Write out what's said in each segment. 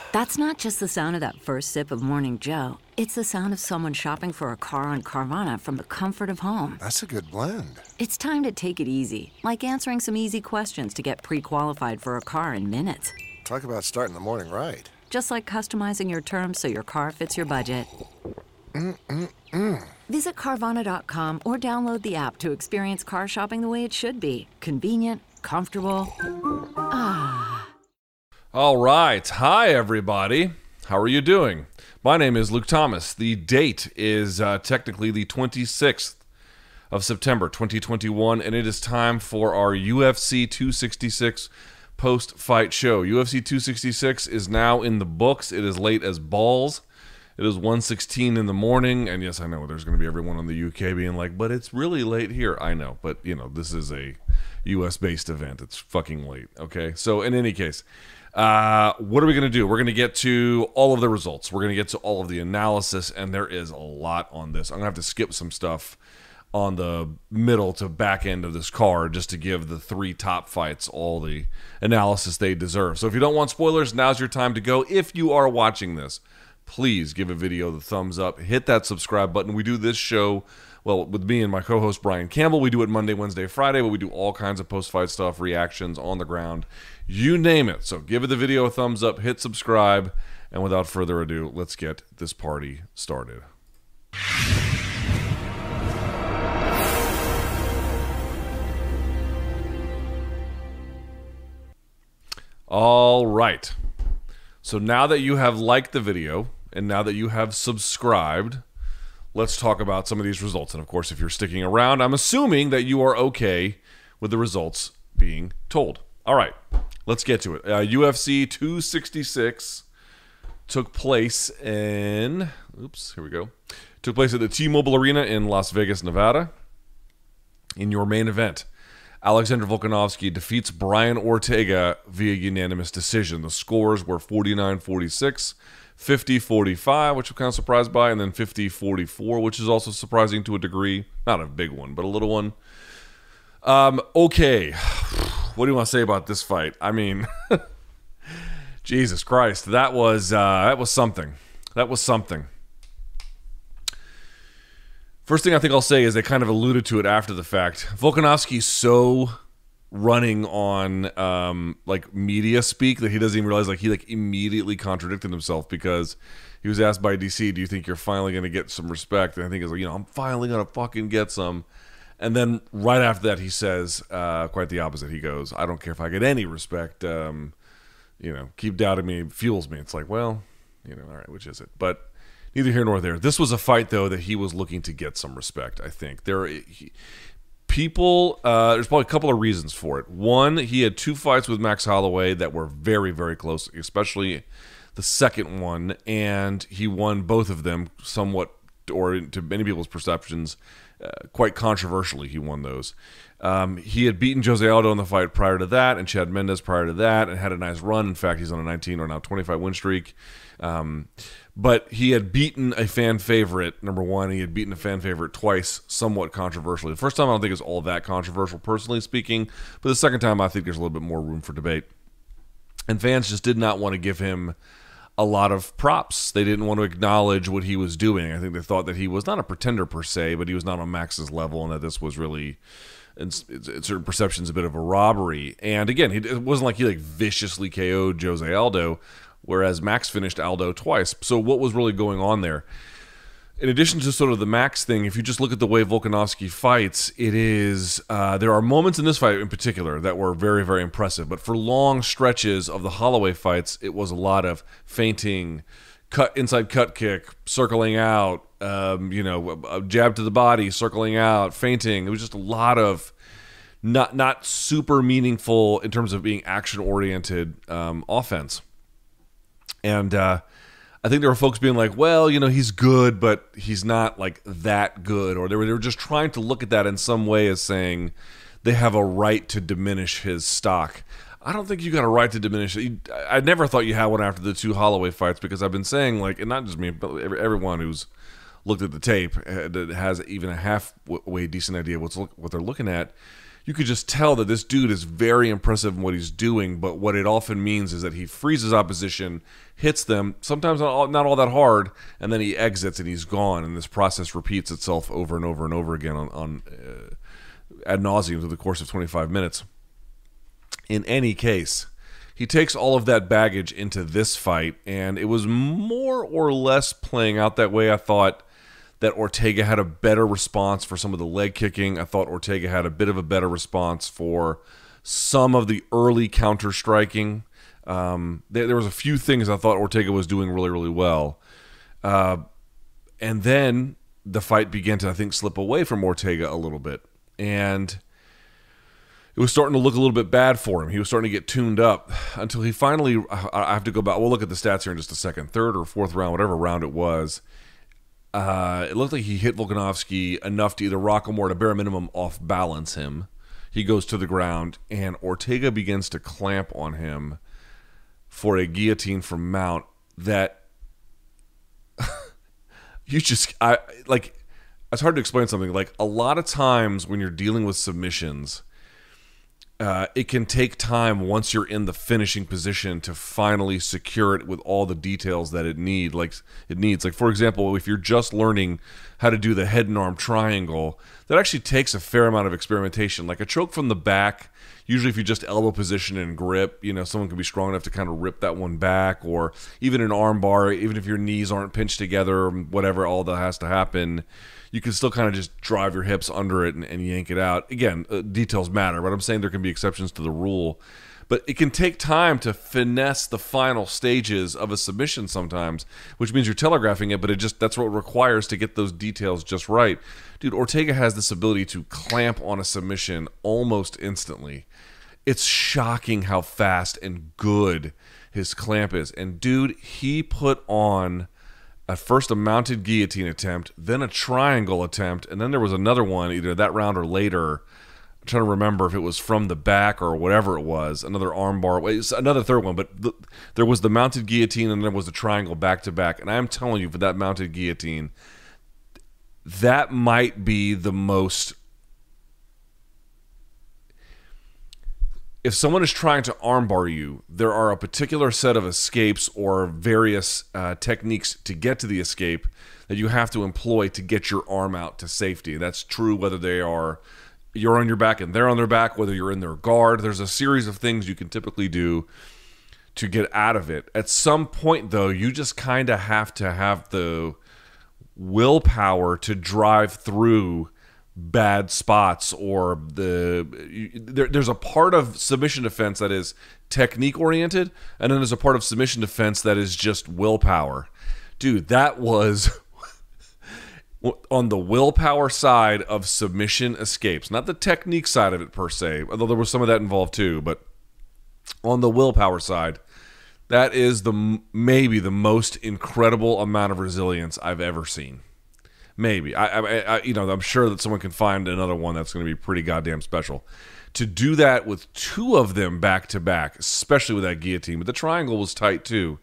That's not just the sound of that first sip of Morning Joe. It's the sound of someone shopping for a car on Carvana from the comfort of home. That's a good blend. It's time to take it easy, like answering some easy questions to get pre-qualified for a car in minutes. Talk about starting the morning right. Just like customizing your terms so your car fits your budget. Visit Carvana.com or download the app to experience car shopping the way it should be. Convenient, comfortable. All right. Hi, everybody. How are you doing? My name is Luke Thomas. The date is technically the 26th of September, 2021, and it is time for our UFC 266 post-fight show. UFC 266 is now in the books. It is late as balls. It is 1:16 in the morning, and yes, I know there's going to be everyone in the UK being like, but it's really late here. I know, but, you know, this is a US-based event. It's fucking late, okay? So, in any case, what are we going to do? We're going to get to all of the results. We're going to get to all of the analysis, and there is a lot on this. I'm going to have to skip some stuff on the middle to back end of this card just to give the three top fights all the analysis they deserve. So if you don't want spoilers, now's your time to go. If you are watching this, please give a video the thumbs up. Hit that subscribe button. We do this show, well, with me and my co-host Brian Campbell. We do it Monday, Wednesday, Friday, but we do all kinds of post-fight stuff, reactions on the ground, you name it. So give the video a thumbs up, hit subscribe, and without further ado, let's get this party started. All right. So now that you have liked the video and now that you have subscribed, let's talk about some of these results. And of course, if you're sticking around, I'm assuming that you are okay with the results being told. All right, let's get to it. UFC 266 took place in, took place at the T-Mobile Arena in Las Vegas, Nevada. In your main event, Alexander Volkanovski defeats Brian Ortega via unanimous decision. The scores were 49-46, 50-45, which I'm kind of surprised by, and then 50-44, which is also surprising to a degree. Not a big one, but a little one. Okay. What do you want to say about this fight? I mean, Jesus Christ, that was something. That was something. First thing I think I'll say is they kind of alluded to it after the fact. Volkanovski's so running on like media speak that he doesn't even realize he immediately contradicted himself because he was asked by DC, "Do you think you're finally going to get some respect?" And I think it's like, I'm finally going to fucking get some. And then right after that, he says quite the opposite. He goes, "I don't care if I get any respect. Keep doubting me fuels me." It's like, well, all right, which is it? But neither here nor there. This was a fight, though, that he was looking to get some respect, I think. There's probably a couple of reasons for it. One, he had two fights with Max Holloway that were very, very close, especially the second one, and he won both of them somewhat, or to many people's perceptions, quite controversially, he won those. He had beaten Jose Aldo in the fight prior to that, and Chad Mendes prior to that, and had a nice run. In fact, he's on a 19 or now 25 win streak. But he had beaten a fan favorite, number one. He had beaten a fan favorite twice, somewhat controversially. The first time I don't think it's all that controversial, personally speaking. But the second time, I think there's a little bit more room for debate. And fans just did not want to give him a lot of props. They didn't want to acknowledge what he was doing. I think they thought that he was not a pretender per se, but he was not on Max's level, and that this was really, in certain perceptions, a bit of a robbery. And again, it wasn't like he viciously KO'd Jose Aldo, whereas Max finished Aldo twice. So what was really going on there? In addition to sort of the Max thing, if you just look at the way Volkanovski fights, it is there are moments in this fight in particular that were very, very impressive. But for long stretches of the Holloway fights, it was a lot of feinting, inside cut kick, circling out, a jab to the body, circling out, feinting. It was just a lot of not super meaningful in terms of being action-oriented offense. And I think there were folks being like, well, he's good, but he's not that good. Or they were just trying to look at that in some way as saying they have a right to diminish his stock. I don't think you got a right to diminish it. I never thought you had one after the two Holloway fights, because I've been saying, and not just me, but everyone who's looked at the tape that has even a halfway decent idea what they're looking at. you could just tell that this dude is very impressive in what he's doing, but what it often means is that he freezes opposition, hits them, sometimes not all that hard, and then he exits and he's gone, and this process repeats itself over and over and over again on ad nauseum through the course of 25 minutes. In any case, he takes all of that baggage into this fight, and it was more or less playing out that way. I thought that Ortega had a better response for some of the leg kicking. I thought Ortega had a bit of a better response for some of the early counter striking. There was a few things I thought Ortega was doing really, really well. And then the fight began to, I think, slip away from Ortega a little bit. And it was starting to look a little bit bad for him. He was starting to get tuned up until he finally, I have to go back, we'll look at the stats here in just a second, third or fourth round, whatever round it was. It looked like he hit Volkanovski enough to either rock him or, at a bare minimum, off-balance him. He goes to the ground, and Ortega begins to clamp on him for a guillotine from Mount that it's hard to explain something. Like, a lot of times when you're dealing with submissions, it can take time once you're in the finishing position to finally secure it with all the details that it needs. Like, for example, if you're just learning how to do the head and arm triangle, that actually takes a fair amount of experimentation. Like a choke from the back, usually if you just elbow position and grip, someone can be strong enough to kind of rip that one back, or even an arm bar, even if your knees aren't pinched together, whatever, all that has to happen, you can still kind of just drive your hips under it and yank it out. Again, details matter, but I'm saying there can be exceptions to the rule. But it can take time to finesse the final stages of a submission sometimes, which means you're telegraphing it, but that's what it requires to get those details just right. Dude, Ortega has this ability to clamp on a submission almost instantly. It's shocking how fast and good his clamp is. And dude, he put on at first a mounted guillotine attempt, then a triangle attempt, and then there was another one either that round or later. I'm trying to remember if it was from the back or whatever it was, another arm bar, another third one, but there was the mounted guillotine and there was the triangle back-to-back. And I'm telling you, for that mounted guillotine, that might be the most... If someone is trying to armbar you, there are a particular set of escapes or various techniques to get to the escape that you have to employ to get your arm out to safety. That's true whether you're on your back and they're on their back, whether you're in their guard. There's a series of things you can typically do to get out of it. At some point, though, you just kind of have to have the willpower to drive through bad spots, or there's a part of submission defense that is technique oriented, and then there's a part of submission defense that is just willpower. Dude, that was on the willpower side of submission escapes, not the technique side of it per se, although there was some of that involved too, but on the willpower side, that is maybe the most incredible amount of resilience I've ever seen. Maybe. I'm sure that someone can find another one that's going to be pretty goddamn special. To do that with two of them back to back, especially with that guillotine, but the triangle was tight too.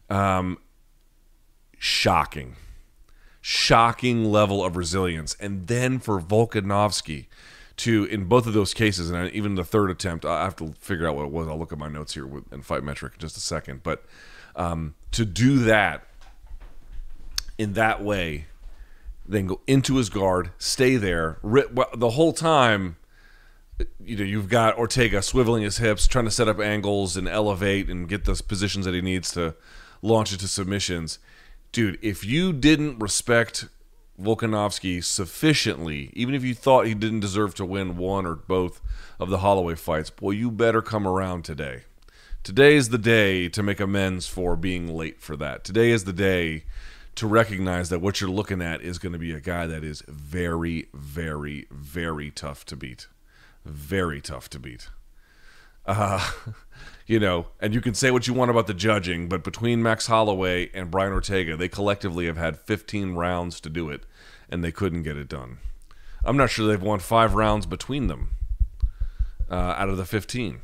Shocking level of resilience. And then for Volkanovski to, in both of those cases, and even the third attempt, I have to figure out what it was. I'll look at my notes here in Fight Metric in just a second. But to do that in that way, then go into his guard, stay there. The whole time, you've got Ortega swiveling his hips, trying to set up angles and elevate and get those positions that he needs to launch into submissions. Dude, if you didn't respect Volkanovski sufficiently, even if you thought he didn't deserve to win one or both of the Holloway fights, boy, you better come around today. Today is the day to make amends for being late for that. Today is the day to recognize that what you're looking at is going to be a guy that is very, very, very tough to beat. Very tough to beat. And you can say what you want about the judging, but between Max Holloway and Brian Ortega, they collectively have had 15 rounds to do it, and they couldn't get it done. I'm not sure they've won 5 rounds between them out of the 15.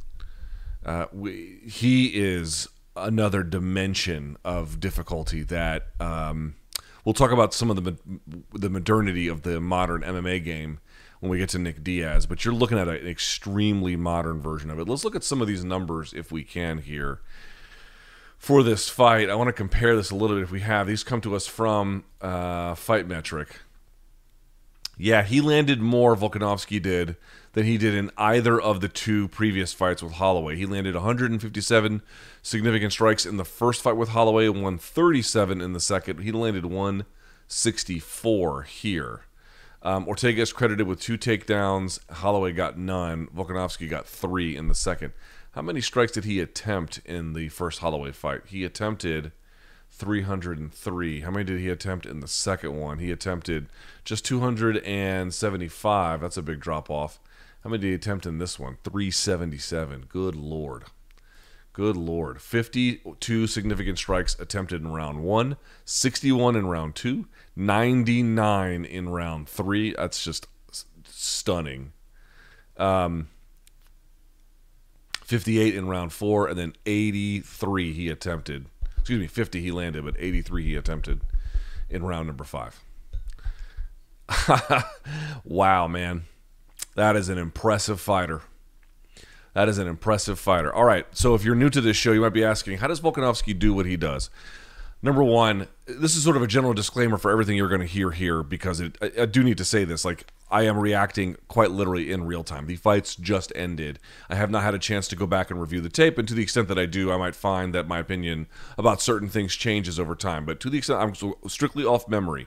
He is another dimension of difficulty that we'll talk about some of the modernity of the modern MMA game when we get to Nick Diaz. But you're looking at an extremely modern version of it. Let's look at some of these numbers if we can here for this fight. I want to compare this a little bit if we have. These come to us from Fight Metric. Yeah, he landed more, Volkanovski did, than he did in either of the two previous fights with Holloway. He landed 157 significant strikes in the first fight with Holloway and 137 in the second. He landed 164 here. Ortega is credited with 2 takedowns. Holloway got none. Volkanovski got 3 in the second. How many strikes did he attempt in the first Holloway fight? He attempted 303. How many did he attempt in the second one? He attempted just 275. That's a big drop off. How many did he attempt in this one? 377. Good Lord. Good Lord. 52 significant strikes attempted in round 1, 61 in round 2, 99 in round 3. That's just stunning. 58 in round 4, and then 83 he attempted. 50 he landed, but 83 he attempted in round number 5. Wow, man. That is an impressive fighter. That is an impressive fighter. All right, so if you're new to this show, you might be asking, how does Volkanovski do what he does? Number one, this is sort of a general disclaimer for everything you're going to hear here, because I do need to say this. Like, I am reacting quite literally in real time. The fights just ended. I have not had a chance to go back and review the tape, and to the extent that I do, I might find that my opinion about certain things changes over time. But to the extent I'm strictly off memory,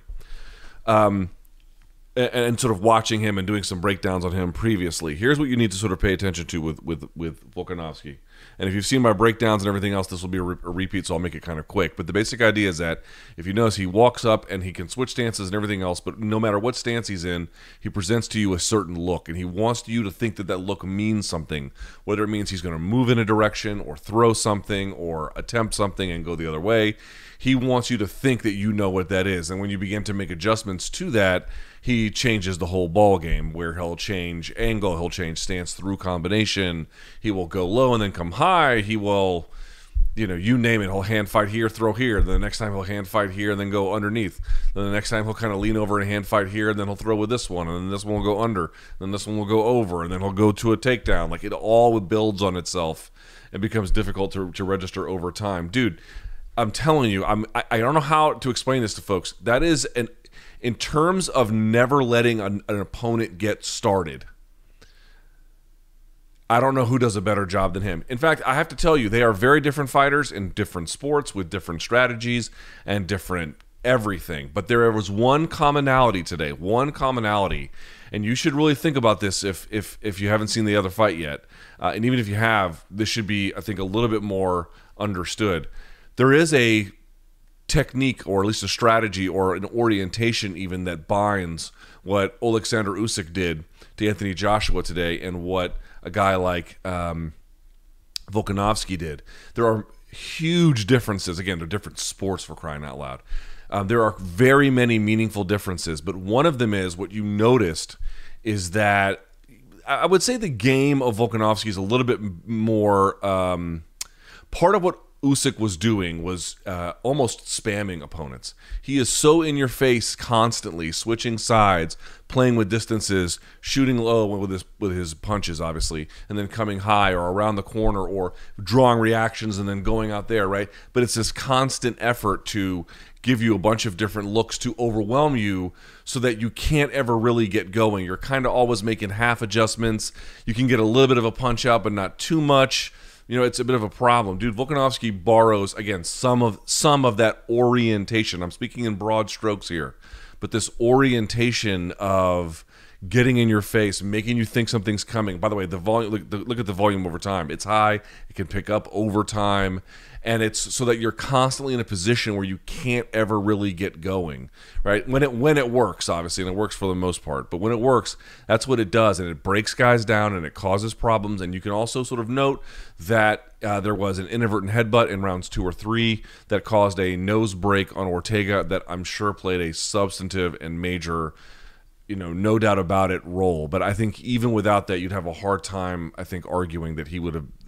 and sort of watching him and doing some breakdowns on him previously, here's what you need to sort of pay attention to with Volkanovski. And if you've seen my breakdowns and everything else, this will be a repeat, so I'll make it kind of quick. But the basic idea is that if you notice, he walks up and he can switch stances and everything else, but no matter what stance he's in, he presents to you a certain look, and he wants you to think that that look means something, whether it means he's going to move in a direction or throw something or attempt something and go the other way. He wants you to think that you know what that is, and when you begin to make adjustments to that, he changes the whole ball game, where he'll change angle, he'll change stance through combination, he will go low and then come high, he will, you name it, he'll hand fight here, throw here, then the next time he'll hand fight here and then go underneath, then the next time he'll kind of lean over and hand fight here, and then he'll throw with this one, and then this one will go under, then this one will go over, and then he'll go to a takedown. Like, it all builds on itself and becomes difficult to register over time. Dude, I'm telling you, I don't know how to explain this to folks. That is in terms of never letting an opponent get started, I don't know who does a better job than him. In fact, I have to tell you, they are very different fighters in different sports with different strategies and different everything. But there was one commonality today, and you should really think about this if you haven't seen the other fight yet. And even if you have, this should be, I think, a little bit more understood. There is a technique, or at least a strategy, or an orientation even, that binds what Alexander Usyk did to Anthony Joshua today and what a guy like Volkanovski did. There are huge differences. Again, they're different sports, for crying out loud. There are very many meaningful differences, but one of them is, what you noticed is that I would say the game of Volkanovski is a little bit more part of what Usyk was doing was almost spamming opponents. He is so in your face constantly, switching sides, playing with distances, shooting low with his punches, obviously, and then coming high or around the corner or drawing reactions and then going out there, right? But it's this constant effort to give you a bunch of different looks to overwhelm you so that you can't ever really get going. You're kind of always making half adjustments. You can get a little bit of a punch out, but not too much. It's a bit of a problem. Dude, Volkanovski borrows, again, some of that orientation. I'm speaking in broad strokes here. But this orientation of getting in your face, making you think something's coming. By the way, the volume. Look at the volume over time. It's high. It can pick up over time. And it's so that you're constantly in a position where you can't ever really get going, right? When it works, obviously, and it works for the most part. But when it works, that's what it does, and it breaks guys down and it causes problems. And you can also sort of note that there was an inadvertent headbutt in rounds 2 or 3 that caused a nose break on Ortega that I'm sure played a substantive and major, no doubt about it, role. But I think even without that, you'd have a hard time, I think, arguing that he would have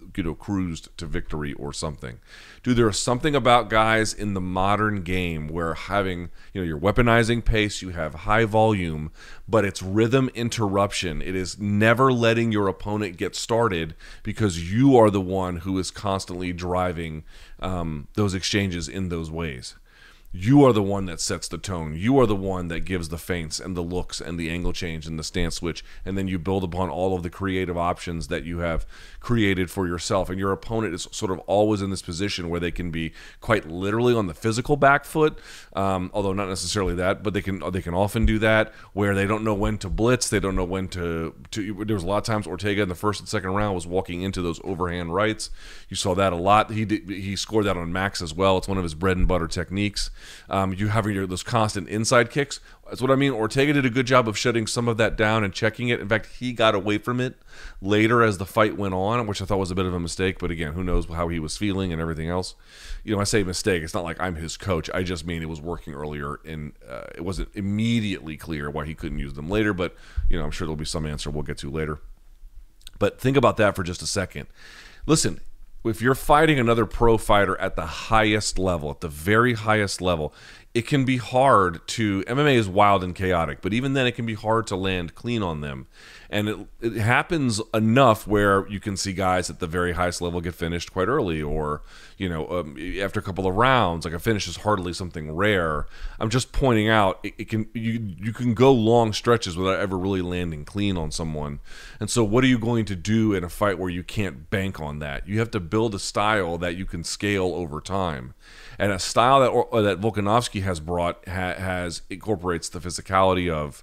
cruised to victory or something. Dude, there is something about guys in the modern game where having, you're weaponizing pace, you have high volume, but it's rhythm interruption. It is never letting your opponent get started because you are the one who is constantly driving those exchanges in those ways. You are the one that sets the tone. You are the one that gives the feints and the looks and the angle change and the stance switch, and then you build upon all of the creative options that you have created for yourself. And your opponent is sort of always in this position where they can be quite literally on the physical back foot, although not necessarily that, but they can often do that where they don't know when to blitz. They don't know when to there was a lot of times Ortega in the first and second round was walking into those overhand rights. You saw that a lot. He scored that on Max as well. It's one of his bread and butter techniques. You having those constant inside kicks. That's what I mean. Ortega did a good job of shutting some of that down and checking it. In fact, he got away from it later as the fight went on, which I thought was a bit of a mistake. But again, who knows how he was feeling and everything else. I say mistake. It's not like I'm his coach. I just mean it was working earlier, and it wasn't immediately clear why he couldn't use them later. But I'm sure there'll be some answer we'll get to later. But think about that for just a second. Listen. If you're fighting another pro fighter at the highest level, at the very highest level, it can be hard to, MMA is wild and chaotic, but even then it can be hard to land clean on them. And it happens enough where you can see guys at the very highest level get finished quite early, or, after a couple of rounds, like a finish is hardly something rare. I'm just pointing out you can go long stretches without ever really landing clean on someone. And so what are you going to do in a fight where you can't bank on that? You have to build a style that you can scale over time. And a style that Volkanovski has brought incorporates the physicality of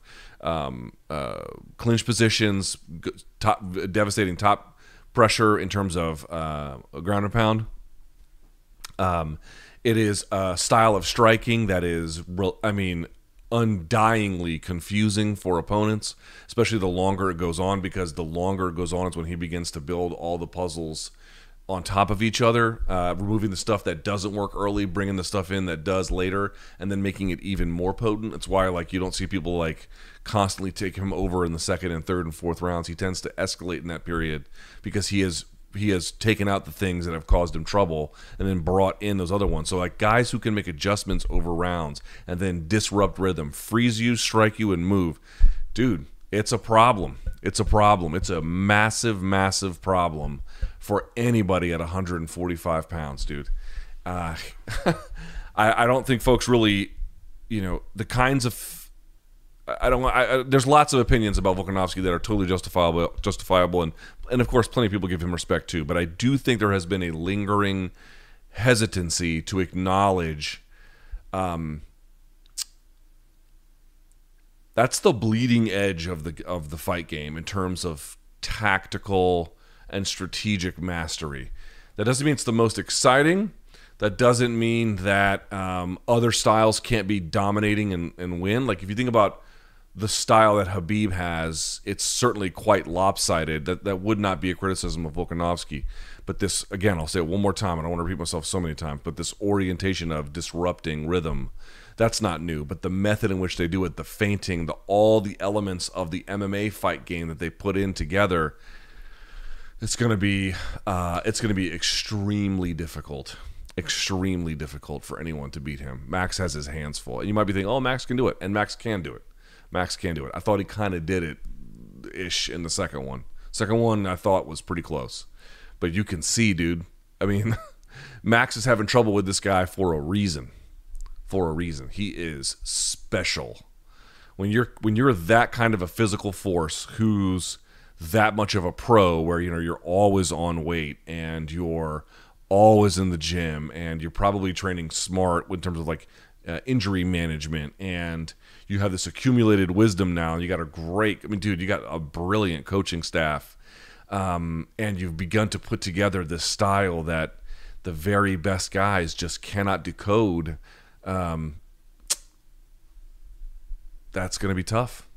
clinch positions, devastating top pressure in terms of ground and pound. It is a style of striking that is, undyingly confusing for opponents, especially the longer it goes on, because the longer it goes on is when he begins to build all the puzzles on top of each other, removing the stuff that doesn't work early, bringing the stuff in that does later, and then making it even more potent. It's why you don't see people constantly take him over in the second and third and fourth rounds. He tends to escalate in that period because he has taken out the things that have caused him trouble and then brought in those other ones. So guys who can make adjustments over rounds and then disrupt rhythm, freeze you, strike you, and move. Dude, it's a problem. It's a problem. It's a massive, massive problem for anybody at 145 pounds, dude. I don't think folks really, the kinds of, there's lots of opinions about Volkanovski that are totally justifiable, and of course plenty of people give him respect too, but I do think there has been a lingering hesitancy to acknowledge that's the bleeding edge of the fight game in terms of tactical and strategic mastery. That doesn't mean it's the most exciting. That doesn't mean that other styles can't be dominating and win. If you think about the style that Khabib has, it's certainly quite lopsided. That would not be a criticism of Volkanovski. But this, again, I'll say it one more time, I don't want to repeat myself so many times, but this orientation of disrupting rhythm, that's not new. But the method in which they do it, the feinting, all the elements of the MMA fight game that they put in together, it's going to be extremely difficult for anyone to beat him. Max has his hands full. And you might be thinking, oh, Max can do it. And Max can do it. I thought he kind of did it-ish in the second one. Second one I thought was pretty close. But you can see, dude, Max is having trouble with this guy for a reason. He is special. When you're that kind of a physical force who's that much of a pro, where you're always on weight and you're always in the gym and you're probably training smart in terms of injury management, and you have this accumulated wisdom now, and you got you got a brilliant coaching staff, and you've begun to put together this style that the very best guys just cannot decode. That's going to be tough.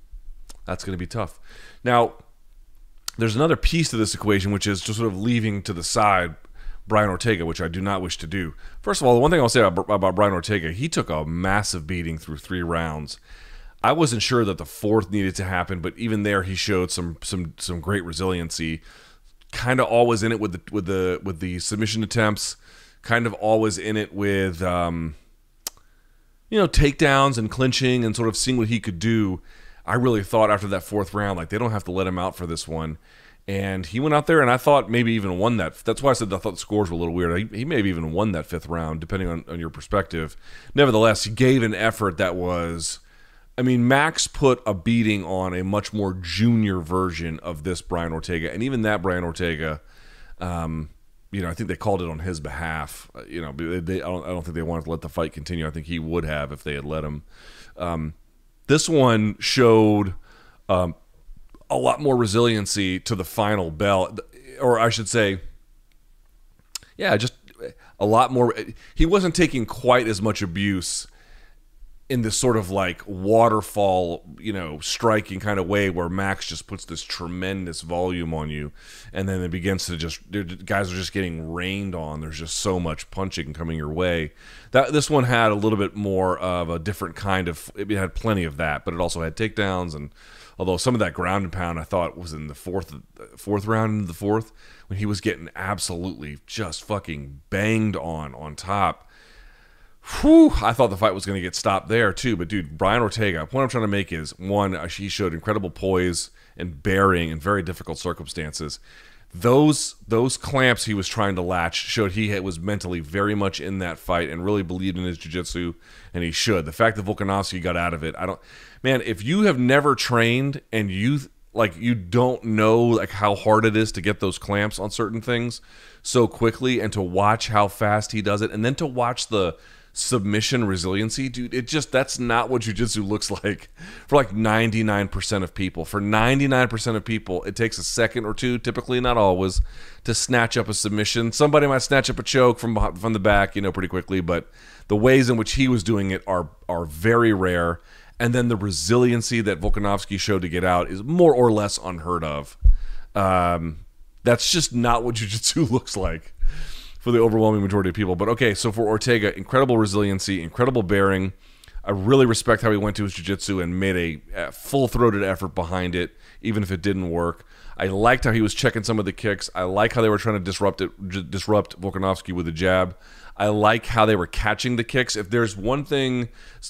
Now, there's another piece to this equation, which is just sort of leaving to the side Brian Ortega, which I do not wish to do. First of all, the one thing I'll say about Brian Ortega, he took a massive beating through 3 rounds. I wasn't sure that the fourth needed to happen, but even there he showed some great resiliency. kind of always in it with the submission attempts, kind of always in it with takedowns and clinching and sort of seeing what he could do. I really thought after that fourth round, like, they don't have to let him out for this one. And he went out there, and I thought maybe even won that. That's why I said I thought the scores were a little weird. He maybe even won that fifth round, depending on your perspective. Nevertheless, he gave an effort that was... I mean, Max put a beating on a much more junior version of this Brian Ortega. And even that Brian Ortega, I think they called it on his behalf. I don't think they wanted to let the fight continue. I think he would have if they had let him. This one showed... a lot more resiliency to the final bell, or I should say, just a lot more. He wasn't taking quite as much abuse in this sort of like waterfall, striking kind of way where Max just puts this tremendous volume on you, and then it begins to guys are just getting rained on. There's just so much punching coming your way. This one had a little bit more of a different kind of. It had plenty of that, but it also had takedowns and. Although some of that ground and pound I thought was in the fourth round into the fourth when he was getting absolutely just fucking banged on top. Whew, I thought the fight was going to get stopped there too. But dude, Brian Ortega, what I'm trying to make is, one, he showed incredible poise and bearing in very difficult circumstances. Those clamps he was trying to latch showed he was mentally very much in that fight and really believed in his jiu-jitsu, and he should. The fact that Volkanovski got out of it, man, if you have never trained and you don't know like how hard it is to get those clamps on certain things so quickly, and to watch how fast he does it, and then to watch the submission resiliency, dude, that's not what jiu-jitsu looks like for like 99% of people. For 99% of people, it takes a second or two, typically not always, to snatch up a submission. Somebody might snatch up a choke from the back, pretty quickly, but the ways in which he was doing it are very rare. And then the resiliency that Volkanovski showed to get out is more or less unheard of. That's just not what jiu-jitsu looks like for the overwhelming majority of people. But okay, so for Ortega, incredible resiliency, incredible bearing. I really respect how he went to his jiu-jitsu and made a full-throated effort behind it, even if it didn't work. I liked how he was checking some of the kicks. I like how they were trying to disrupt Volkanovski with a jab. I like how they were catching the kicks. If there's one thing,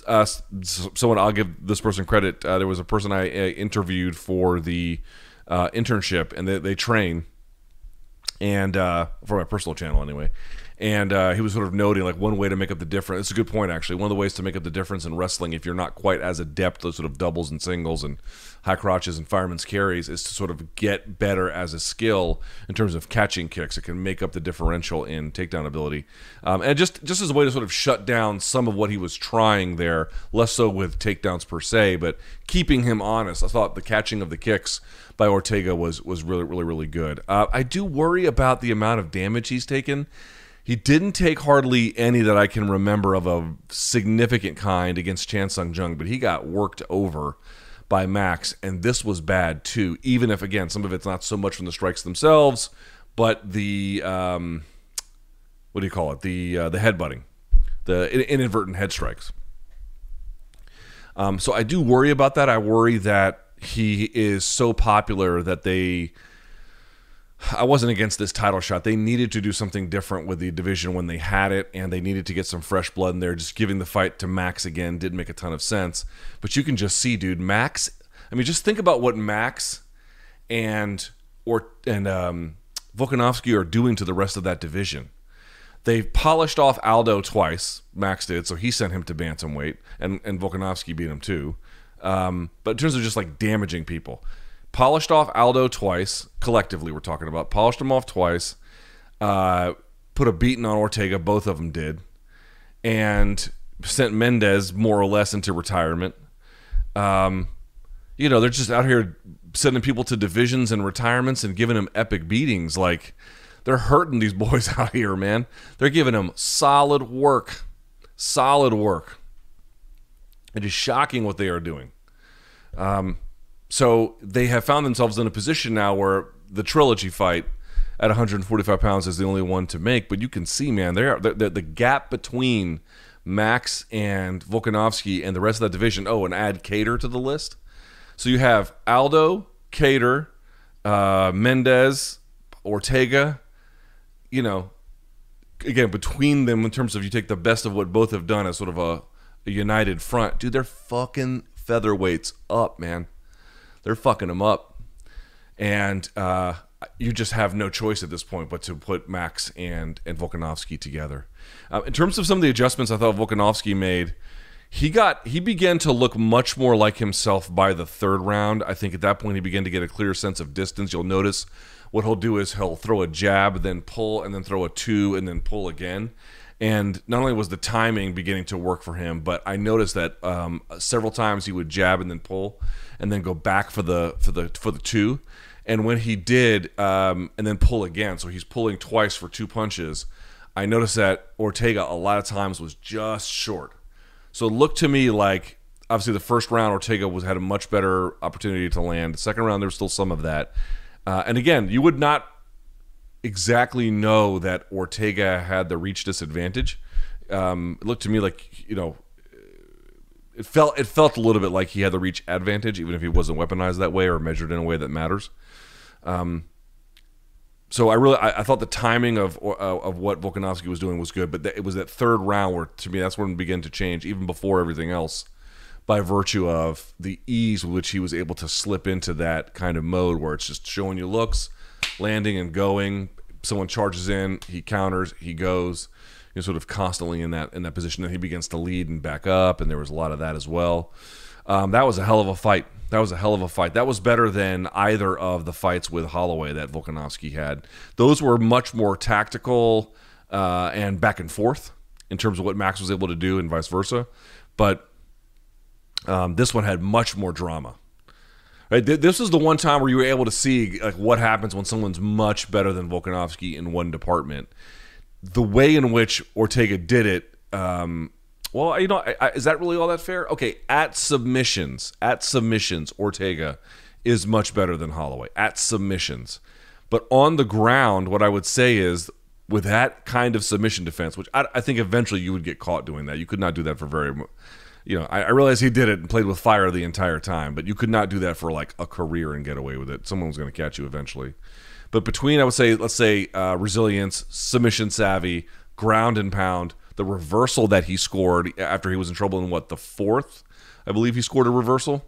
I'll give this person credit. There was a person I interviewed for the internship, and they train, and for my personal channel anyway. And he was sort of noting like one way to make up the difference. It's a good point, actually. One of the ways to make up the difference in wrestling, if you're not quite as adept, those sort of doubles and singles and high crotches and fireman's carries, is to sort of get better as a skill in terms of catching kicks. It can make up the differential in takedown ability. And just as a way to sort of shut down some of what he was trying there, less so with takedowns per se, but keeping him honest. I thought the catching of the kicks by Ortega was really, really, really good. I do worry about the amount of damage he's taken. He didn't take hardly any that I can remember of a significant kind against Chan Sung Jung, but he got worked over by Max, and this was bad too, even if, again, some of it's not so much from the strikes themselves, but the, what do you call it, the headbutting, the inadvertent head strikes. So I do worry about that. I worry that he is so popular that I wasn't against this title shot. They needed to do something different with the division when they had it, and they needed to get some fresh blood in there. Just giving the fight to Max again didn't make a ton of sense. But you can just see, dude, Max. I mean, just think about what Max and Volkanovski are doing to the rest of that division. They polished off Aldo twice. Max did, so he sent him to bantamweight, and Volkanovski beat him too. But in terms of just like damaging people. Polished off Aldo twice, collectively we're talking about. Polished him off twice, put a beating on Ortega, both of them did, and sent Mendez more or less into retirement. They're just out here sending people to divisions and retirements and giving them epic beatings. Like, they're hurting these boys out here, man. They're giving them solid work. It is shocking what they are doing. So they have found themselves in a position now where the trilogy fight at 145 pounds is the only one to make. But you can see, man, the gap between Max and Volkanovski and the rest of that division. Oh, and add Kattar to the list. So you have Aldo, Kattar, Mendez, Ortega, again, between them in terms of you take the best of what both have done as sort of a united front, dude, they're fucking featherweights up, man. They're fucking them up. And you just have no choice at this point but to put Max and Volkanovski together. In terms of some of the adjustments I thought Volkanovski made, he began to look much more like himself by the third round. I think at that point he began to get a clear sense of distance. You'll notice what he'll do is he'll throw a jab, then pull, and then throw a two, and then pull again. And not only was the timing beginning to work for him, but I noticed that several times he would jab and then pull, and then go back for the two. And when he did, and then pull again, so he's pulling twice for two punches, I noticed that Ortega a lot of times was just short. So it looked to me like, obviously the first round Ortega had a much better opportunity to land. The second round there was still some of that. And again, you would not exactly know that Ortega had the reach disadvantage. It looked to me like, it felt a little bit like he had the reach advantage, even if he wasn't weaponized that way or measured in a way that matters. So I thought the timing of what Volkanovski was doing was good, but it was that third round where, to me, that's when it began to change, even before everything else, by virtue of the ease with which he was able to slip into that kind of mode where it's just showing you looks, landing and going. Someone charges in, he counters, he goes, sort of constantly in that position. Then he begins to lead and back up, and there was a lot of that as well. That was a hell of a fight. That was better than either of the fights with Holloway that Volkanovski had. Those were much more tactical and back and forth in terms of what Max was able to do and vice versa. But this one had much more drama. Right? This is the one time where you were able to see what happens when someone's much better than Volkanovski in one department. The way in which Ortega did it, is that really all that fair? Okay, at submissions, Ortega is much better than Holloway at submissions. But on the ground, what I would say is, with that kind of submission defense, which I think eventually you would get caught doing that. You could not do that for very, I realize he did it and played with fire the entire time, but you could not do that for like a career and get away with it. Someone was going to catch you eventually. But between, I would say, let's say resilience, submission savvy, ground and pound, the reversal that he scored after he was in trouble in the fourth, I believe he scored a reversal.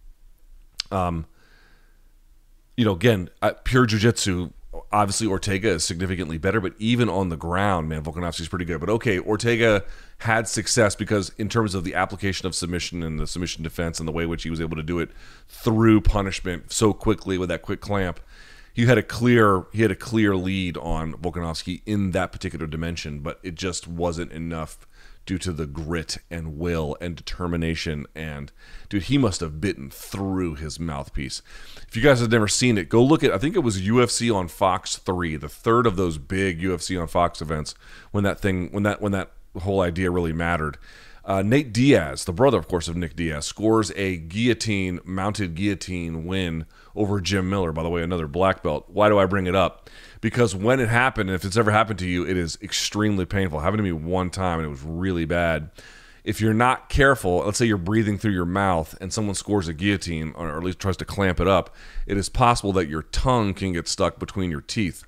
Again, pure jiu-jitsu, obviously Ortega is significantly better, but even on the ground, man, Volkanovski's pretty good. But okay, Ortega had success because in terms of the application of submission and the submission defense and the way in which he was able to do it through punishment so quickly with that quick clamp, he had a clear lead on Volkanovski in that particular dimension, but it just wasn't enough due to the grit and will and determination. And dude, he must have bitten through his mouthpiece. If you guys have never seen it, go look at, I think it was UFC on Fox 3, the third of those big UFC on Fox events when that whole idea really mattered. Nate Diaz, the brother, of course, of Nick Diaz, scores a mounted guillotine win over Jim Miller. By the way, another black belt. Why do I bring it up? Because when it happened, and if it's ever happened to you, it is extremely painful. It happened to me one time, and it was really bad. If you're not careful, let's say you're breathing through your mouth, and someone scores a guillotine, or at least tries to clamp it up, it is possible that your tongue can get stuck between your teeth.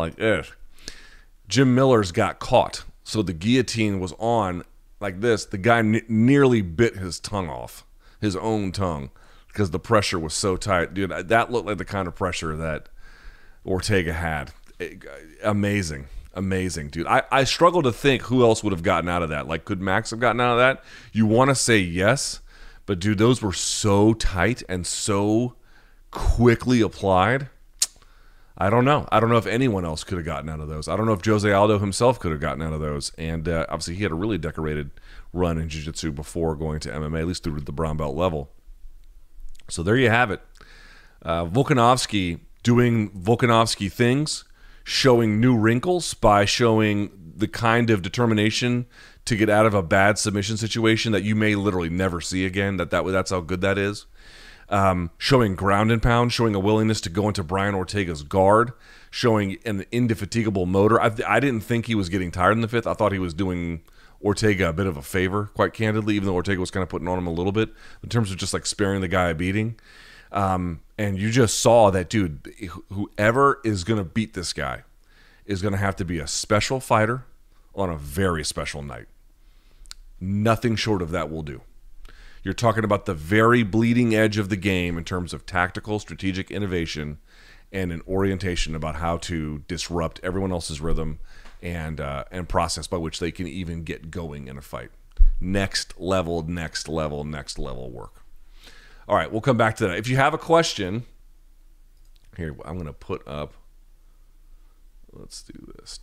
Jim Miller's got caught, so the guillotine was on like this. The guy nearly bit his tongue off, his own tongue, because the pressure was so tight. Dude, that looked like the kind of pressure that Ortega had. Amazing, dude. I struggle to think who else would have gotten out of that. Like, could Max have gotten out of that? You want to say yes, but dude, those were so tight and so quickly applied. I don't know. I don't know if anyone else could have gotten out of those. I don't know if Jose Aldo himself could have gotten out of those. And obviously he had a really decorated run in jiu-jitsu before going to MMA, at least through the brown belt level. So there you have it. Volkanovski doing Volkanovski things, showing new wrinkles by showing the kind of determination to get out of a bad submission situation that you may literally never see again. That's how good that is. Showing ground and pound, showing a willingness to go into Brian Ortega's guard, showing an indefatigable motor. I didn't think he was getting tired in the fifth. I thought he was doing Ortega a bit of a favor, quite candidly, even though Ortega was kind of putting on him a little bit in terms of just like sparing the guy a beating. And you just saw that, dude, whoever is going to beat this guy is going to have to be a special fighter on a very special night. Nothing short of that will do. You're talking about the very bleeding edge of the game in terms of tactical, strategic innovation and an orientation about how to disrupt everyone else's rhythm and process by which they can even get going in a fight. Next level work. All right, we'll come back to that. If you have a question, here, I'm going to put up, let's do this.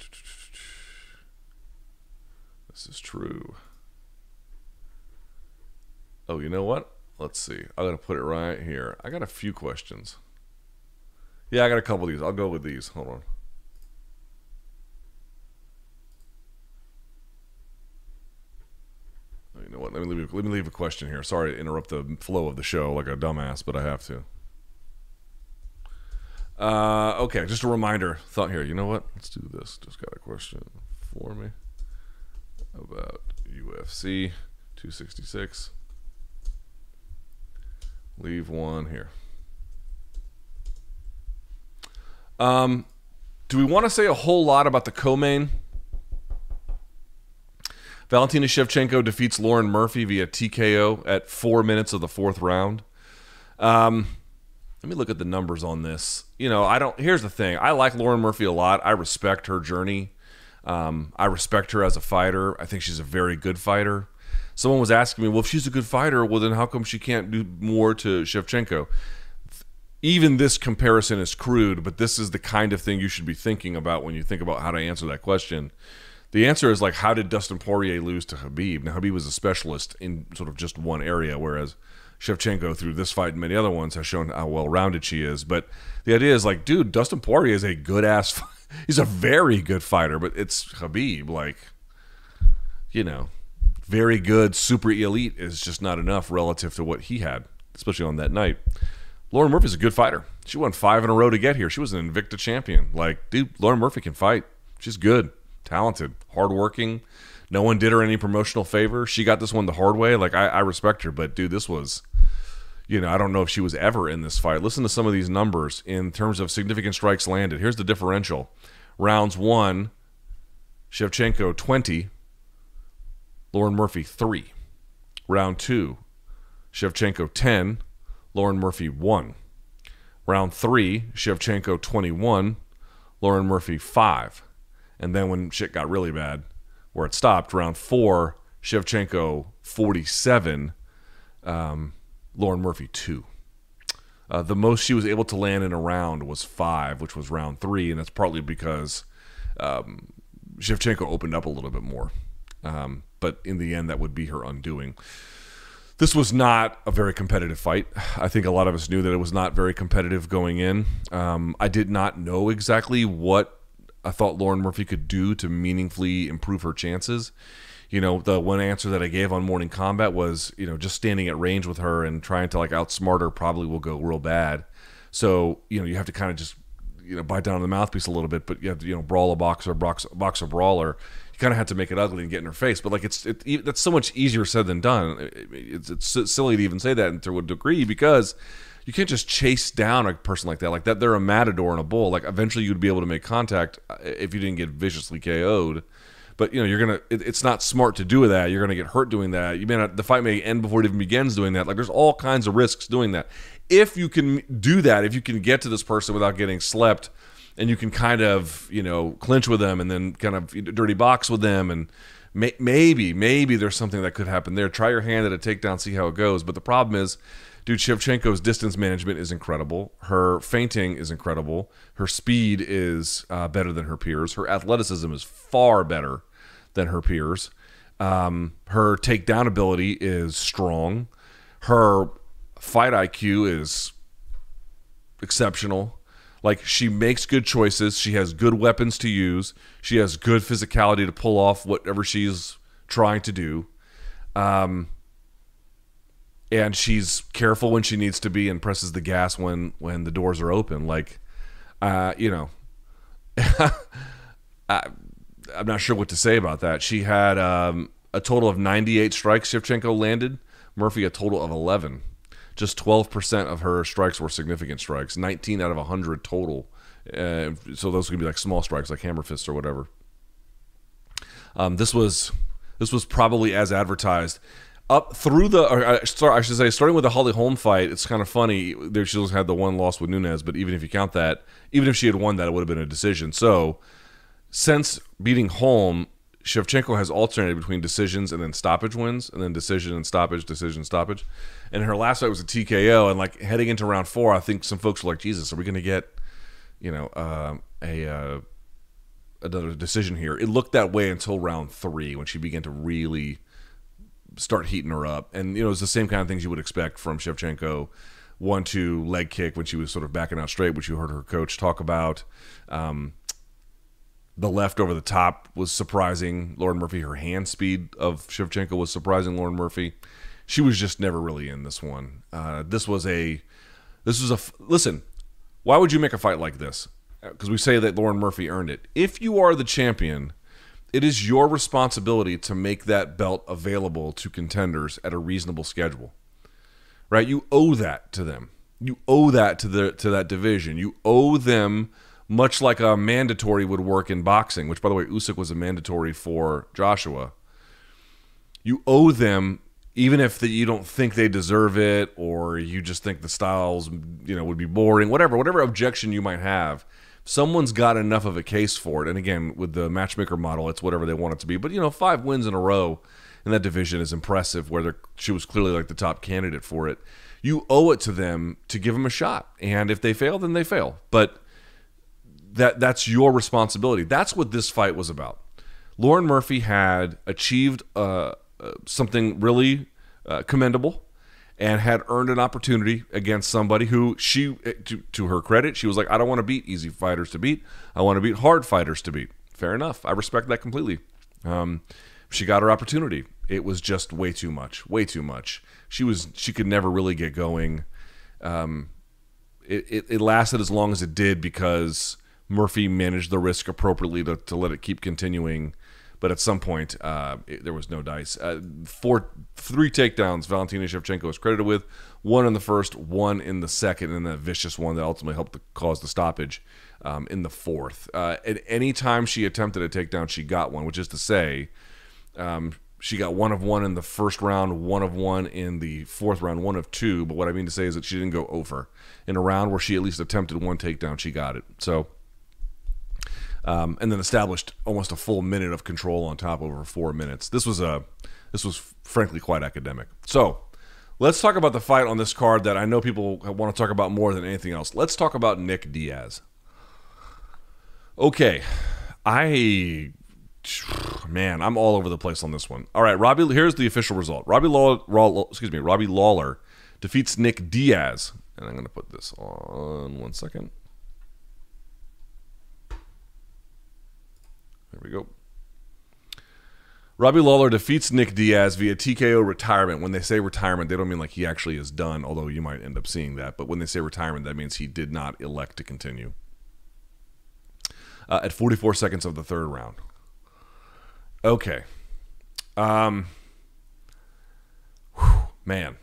This is true. Oh, you know what? Let's see. I'm going to put it right here. I got a few questions. Yeah, I got a couple of these. I'll go with these. Hold on. You know what? Let me leave a question here. Sorry to interrupt the flow of the show like a dumbass, but I have to. Okay, just a reminder. Thought here. You know what? Let's do this. Just got a question for me about UFC 266. Leave one here. Do we want to say a whole lot about the co-main? Valentina Shevchenko defeats Lauren Murphy via TKO at 4 minutes of the fourth round. Let me look at the numbers on this. You know, here's the thing. I like Lauren Murphy a lot. I respect her journey. I respect her as a fighter. I think she's a very good fighter. Someone was asking me, well, if she's a good fighter, well, then how come she can't do more to Shevchenko? Even this comparison is crude, but this is the kind of thing you should be thinking about when you think about how to answer that question. The answer is like, how did Dustin Poirier lose to Khabib? Now, Khabib was a specialist in sort of just one area, whereas Shevchenko, through this fight and many other ones, has shown how well-rounded she is. But the idea is like, dude, Dustin Poirier is a good-ass he's a very good fighter, but it's Khabib. Like, you know, very good, super elite is just not enough relative to what he had, especially on that night. Lauren Murphy's a good fighter. She won 5 in a row to get here. She was an Invicta champion. Like, dude, Lauren Murphy can fight. She's good, talented, hardworking. No one did her any promotional favor. She got this one the hard way. Like, I respect her, but dude, this was, you know, I don't know if she was ever in this fight. Listen to some of these numbers in terms of significant strikes landed. Here's the differential. Rounds 1, Shevchenko 20, Lauren Murphy 3. Round 2, Shevchenko 10, Lauren Murphy 1. Round 3, Shevchenko 21, Lauren Murphy 5. And then when shit got really bad, where it stopped, round 4, Shevchenko 47, Lauren Murphy 2. The most she was able to land in a round was 5, which was round 3, and that's partly because Shevchenko opened up a little bit more. But in the end, that would be her undoing. This was not a very competitive fight. I think a lot of us knew that it was not very competitive going in. I did not know exactly what I thought Lauren Murphy could do to meaningfully improve her chances. You know, the one answer that I gave on Morning Combat was, you know, just standing at range with her and trying to like outsmart her probably will go real bad. So, you know, you have to kind of just, you know, bite down on the mouthpiece a little bit, but you have to, you know, brawl a boxer, boxer brawler. You kind of have to make it ugly and get in her face. But like that's so much easier said than done. It's silly to even say that to a degree because you can't just chase down a person like that. Like that, they're a matador and a bull. Like eventually you'd be able to make contact if you didn't get viciously KO'd. But you know it's not smart to do that. You're gonna get hurt doing that. You may not. The fight may end before it even begins doing that. Like there's all kinds of risks doing that. If you can do that, if you can get to this person without getting slept, and you can kind of, you know, clinch with them and then kind of dirty box with them, and maybe there's something that could happen there. Try your hand at a takedown, see how it goes. But the problem is, dude, Shevchenko's distance management is incredible. Her feinting is incredible. Her speed is better than her peers. Her athleticism is far better than her peers. Her takedown ability is strong. Her fight IQ is exceptional. Like, she makes good choices. She has good weapons to use. She has good physicality to pull off whatever she's trying to do. And she's careful when she needs to be and presses the gas when the doors are open. Like, you know, I'm not sure what to say about that. She had a total of 98 strikes Shevchenko landed. Murphy a total of 11. just 12% of her strikes were significant strikes, 19 out of 100 total. So those could be like small strikes, like hammer fists or whatever. This was probably as advertised. Up through I should say, starting with the Holly Holm fight, it's kind of funny. She just had the one loss with Nunes, but even if you count that, even if she had won that, it would have been a decision. So since beating Holm, Shevchenko has alternated between decisions and then stoppage wins, and then decision and stoppage, decision, stoppage. And her last fight was a TKO, and like heading into round 4, I think some folks were like, Jesus, are we going to get, another decision here? It looked that way until round 3 when she began to really start heating her up. And, it was the same kind of things you would expect from Shevchenko. 1-2 leg kick when she was sort of backing out straight, which you heard her coach talk about. The left over the top was surprising Lauren Murphy. Her hand speed of Shevchenko was surprising Lauren Murphy. She was just never really in this one. Listen, why would you make a fight like this? Because we say that Lauren Murphy earned it. If you are the champion, it is your responsibility to make that belt available to contenders at a reasonable schedule, right? You owe that to them. You owe that to that division. You owe them, much like a mandatory would work in boxing, which, by the way, Usyk was a mandatory for Joshua. You owe them, even if you don't think they deserve it, or you just think the styles, would be boring, whatever objection you might have. Someone's got enough of a case for it. And again, with the matchmaker model, it's whatever they want it to be. But, 5 wins in a row in that division is impressive, where she was clearly like the top candidate for it. You owe it to them to give them a shot. And if they fail, then they fail. But that's your responsibility. That's what this fight was about. Lauren Murphy had achieved something really commendable, and had earned an opportunity against somebody who she, to her credit, she was like, I don't want to beat easy fighters to beat. I want to beat hard fighters to beat. Fair enough. I respect that completely. She got her opportunity. It was just way too much. Way too much. She could never really get going. It lasted as long as it did because Murphy managed the risk appropriately to let it keep continuing. But at some point, there was no dice. 3 takedowns Valentina Shevchenko is credited with. 1 in the first, 1 in the second, and that vicious one that ultimately helped cause the stoppage in the fourth. At any time she attempted a takedown, she got one, which is to say, she got 1 of 1 in the first round, 1 of 1 in the fourth round, 1 of 2. But what I mean to say is that she didn't go over. In a round where she at least attempted 1 takedown, she got it. So... and then established almost a full minute of control on top over 4 minutes. This was frankly quite academic. So let's talk about the fight on this card that I know people want to talk about more than anything else. Let's talk about Nick Diaz. Okay, I'm all over the place on this one. All right, here's the official result. Robbie Lawler defeats Nick Diaz, and I'm going to put this on 1 second. There we go. Robbie Lawler defeats Nick Diaz via TKO retirement. When they say retirement, they don't mean like he actually is done, although you might end up seeing that. But when they say retirement, that means he did not elect to continue. At 44 seconds of the third round. Okay. Man.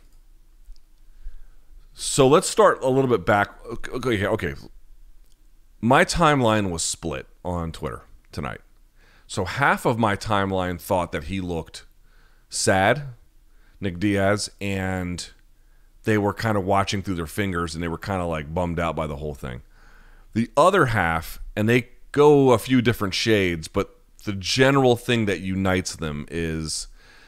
So let's start a little bit back. Okay. My timeline was split on Twitter tonight. So half of my timeline thought that he looked sad, Nick Diaz, and they were kind of watching through their fingers and they were kind of like bummed out by the whole thing. The other half, and they go a few different shades, but the general thing that unites them is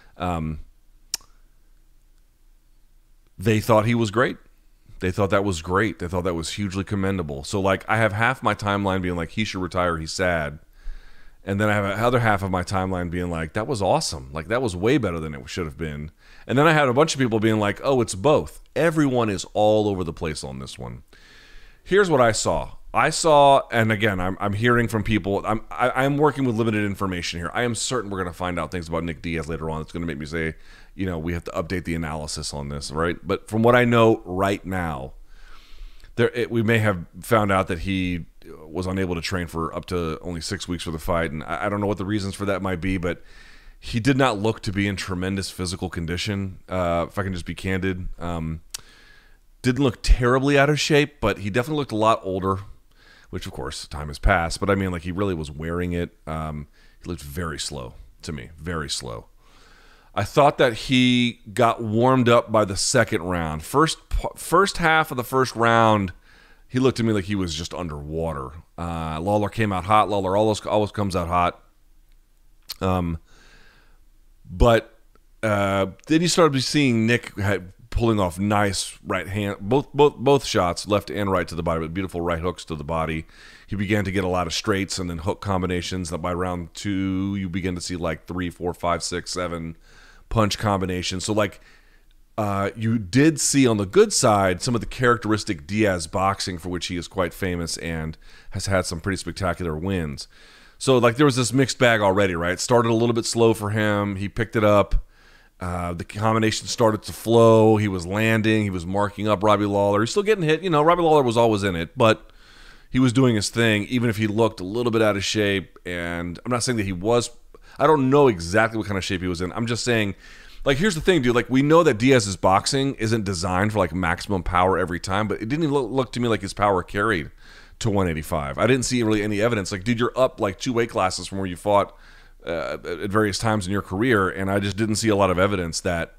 they thought he was great. They thought that was great. They thought that was hugely commendable. So like I have half my timeline being like, he should retire, he's sad. And then I have another half of my timeline being like, that was awesome. Like, that was way better than it should have been. And then I had a bunch of people being like, oh, it's both. Everyone is all over the place on this one. Here's what I saw. And again, I'm hearing from people. I'm working with limited information here. I am certain we're going to find out things about Nick Diaz later on. It's going to make me say, we have to update the analysis on this, right? But from what I know right now, we may have found out that he was unable to train for up to only 6 weeks for the fight, and I don't know what the reasons for that might be, but he did not look to be in tremendous physical condition, if I can just be candid. didn't look terribly out of shape, but he definitely looked a lot older, which, of course, time has passed. But, I mean, like, he really was wearing it. He looked very slow to me, very slow. I thought that he got warmed up by the second round. First half of the first round, he looked to me like he was just underwater. Lawler came out hot. Lawler always comes out hot. But then you started seeing Nick pulling off nice right hand, both shots, left and right to the body, with beautiful right hooks to the body. He began to get a lot of straights and then hook combinations. That by round 2, you begin to see like 3, 4, 5, 6, 7 punch combinations. So like you did see on the good side some of the characteristic Diaz boxing for which he is quite famous and has had some pretty spectacular wins. So like there was this mixed bag already, right? It started a little bit slow for him. He picked it up. The combination started to flow. He was landing. He was marking up Robbie Lawler. He's still getting hit. You know, Robbie Lawler was always in it, but he was doing his thing, even if he looked a little bit out of shape. And I'm not saying that he was. I don't know exactly what kind of shape he was in. I'm just saying, like, here's the thing, dude. Like, we know that Diaz's boxing isn't designed for, like, maximum power every time, but it didn't even look to me like his power carried to 185. I didn't see really any evidence. Like, dude, you're up, like, 2 weight classes from where you fought at various times in your career, and I just didn't see a lot of evidence that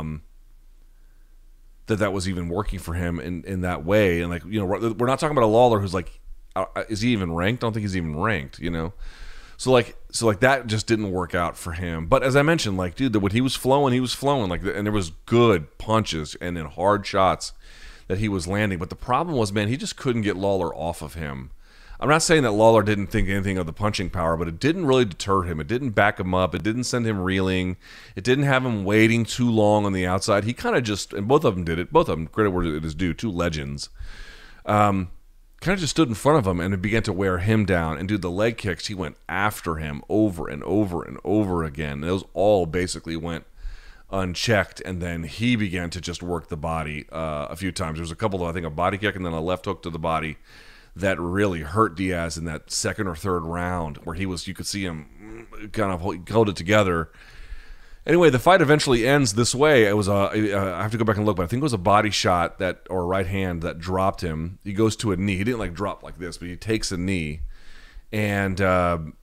that was even working for him in that way. And, like, you know, we're not talking about a Lawler who's, like, is he even ranked? I don't think he's even ranked, you know? So like that just didn't work out for him. But as I mentioned, like, dude, when he was flowing, like, and there was good punches and then hard shots that he was landing. But the problem was, man, he just couldn't get Lawler off of him. I'm not saying that Lawler didn't think anything of the punching power, but it didn't really deter him. It didn't back him up. It didn't send him reeling. It didn't have him waiting too long on the outside. He kind of just, and both of them did it. Both of them, credit where it is due, 2 legends. Kind of just stood in front of him and it began to wear him down. And dude, the leg kicks, he went after him over and over and over again. And those all basically went unchecked. And then he began to just work the body a few times. There was a couple of, I think, a body kick and then a left hook to the body that really hurt Diaz in that second or third round, where he was, you could see him kind of hold it together. Anyway, the fight eventually ends this way. It was I have to go back and look, but I think it was a body shot or right hand that dropped him. He goes to a knee. He didn't like drop like this, but he takes a knee, and then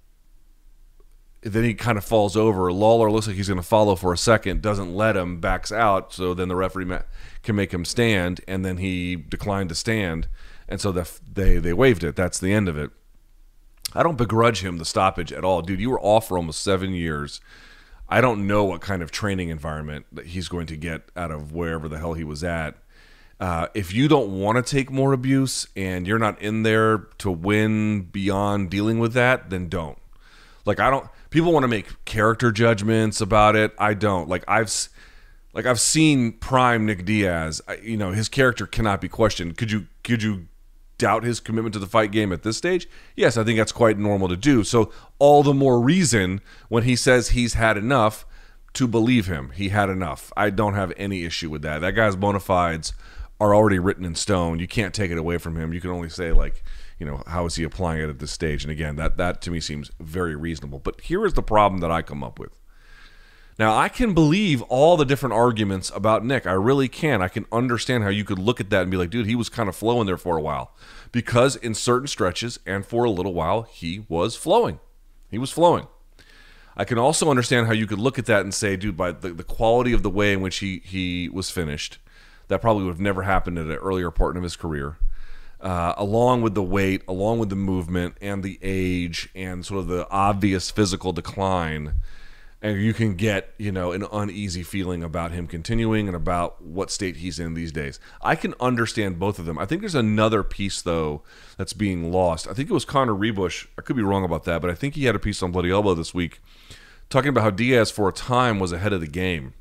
he kind of falls over. Lawler looks like he's going to follow for a second, doesn't let him, backs out. So then the referee can make him stand, and then he declined to stand, and so they waived it. That's the end of it. I don't begrudge him the stoppage at all, dude. You were off for almost 7 years. I don't know what kind of training environment that he's going to get out of wherever the hell he was at. If you don't want to take more abuse and you're not in there to win beyond dealing with that, then don't. Like, people want to make character judgments about it. I don't. Like, I've seen prime Nick Diaz. You know, his character cannot be questioned. Could you doubt his commitment to the fight game at this stage? Yes, I think that's quite normal to do. So all the more reason when he says he's had enough to believe him. He had enough. I don't have any issue with that. That guy's bona fides are already written in stone. You can't take it away from him. You can only say, like, you know, how is he applying it at this stage? And again, that to me seems very reasonable. But here is the problem that I come up with. Now, I can believe all the different arguments about Nick. I really can. I can understand how you could look at that and be like, dude, he was kind of flowing there for a while. Because in certain stretches and for a little while, he was flowing. He was flowing. I can also understand how you could look at that and say, dude, by the quality of the way in which he was finished, that probably would have never happened at an earlier part of his career. Along with the weight, along with the movement and the age and sort of the obvious physical decline, and you can get, you know, an uneasy feeling about him continuing and about what state he's in these days. I can understand both of them. I think there's another piece, though, that's being lost. I think it was Connor Rebush. I could be wrong about that, but I think he had a piece on Bloody Elbow this week talking about how Diaz, for a time, was ahead of the game.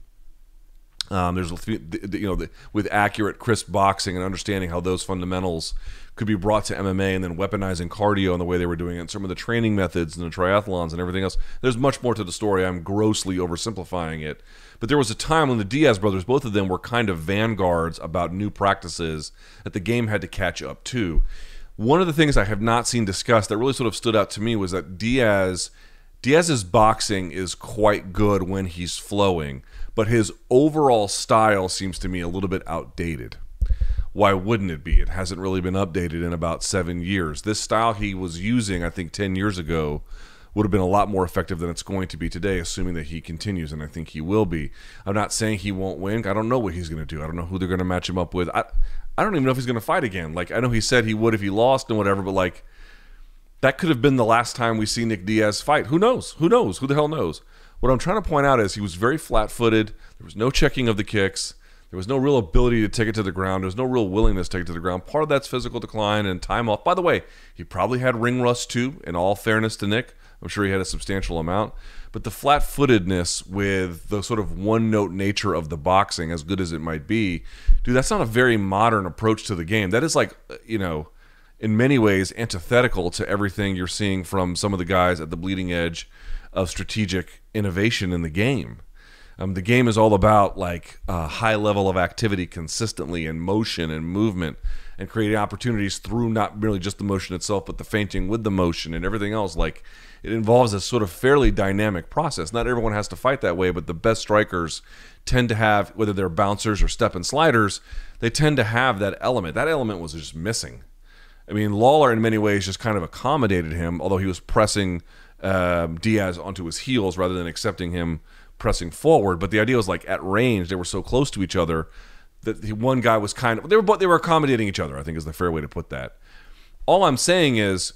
With accurate, crisp boxing and understanding how those fundamentals could be brought to MMA, and then weaponizing cardio in the way they were doing it, and some of the training methods and the triathlons and everything else. There's much more to the story. I'm grossly oversimplifying it. But there was a time when the Diaz brothers, both of them, were kind of vanguards about new practices that the game had to catch up to. One of the things I have not seen discussed that really sort of stood out to me was that Diaz's boxing is quite good when he's flowing, but his overall style seems to me a little bit outdated. why wouldn't it be? It hasn't really been updated in about 7 years. This style he was using, I think, 10 years ago would have been a lot more effective than it's going to be today, assuming that he continues, and I think he will be. I'm not saying he won't win. I don't know what he's going to do. I don't know who they're going to match him up with. I don't even know if he's going to fight again. Like, I know he said he would if he lost and whatever, but like, that could have been the last time we see Nick Diaz fight. Who knows? Who knows? Who the hell knows? What I'm trying to point out is he was very flat-footed. There was no checking of the kicks. There was no real ability to take it to the ground. There was no real willingness to take it to the ground. Part of that's physical decline and time off. By the way, he probably had ring rust too, in all fairness to Nick. I'm sure he had a substantial amount. But the flat-footedness with the sort of one-note nature of the boxing, as good as it might be, dude, that's not a very modern approach to the game. That is like, in many ways antithetical to everything you're seeing from some of the guys at the bleeding edge of strategic innovation in the game. The game is all about like a high level of activity consistently and motion and movement and creating opportunities through not merely just the motion itself, but the feinting with the motion and everything else. Like, it involves a sort of fairly dynamic process. Not everyone has to fight that way, but the best strikers tend to have, whether they're bouncers or step and sliders, they tend to have that element. That element was just missing. I mean, Lawler in many ways just kind of accommodated him, although he was pressing Diaz onto his heels rather than accepting him pressing forward. But the idea was like at range, they were so close to each other that the one guy was kind of, they were accommodating each other, I think is the fair way to put that. All I'm saying is,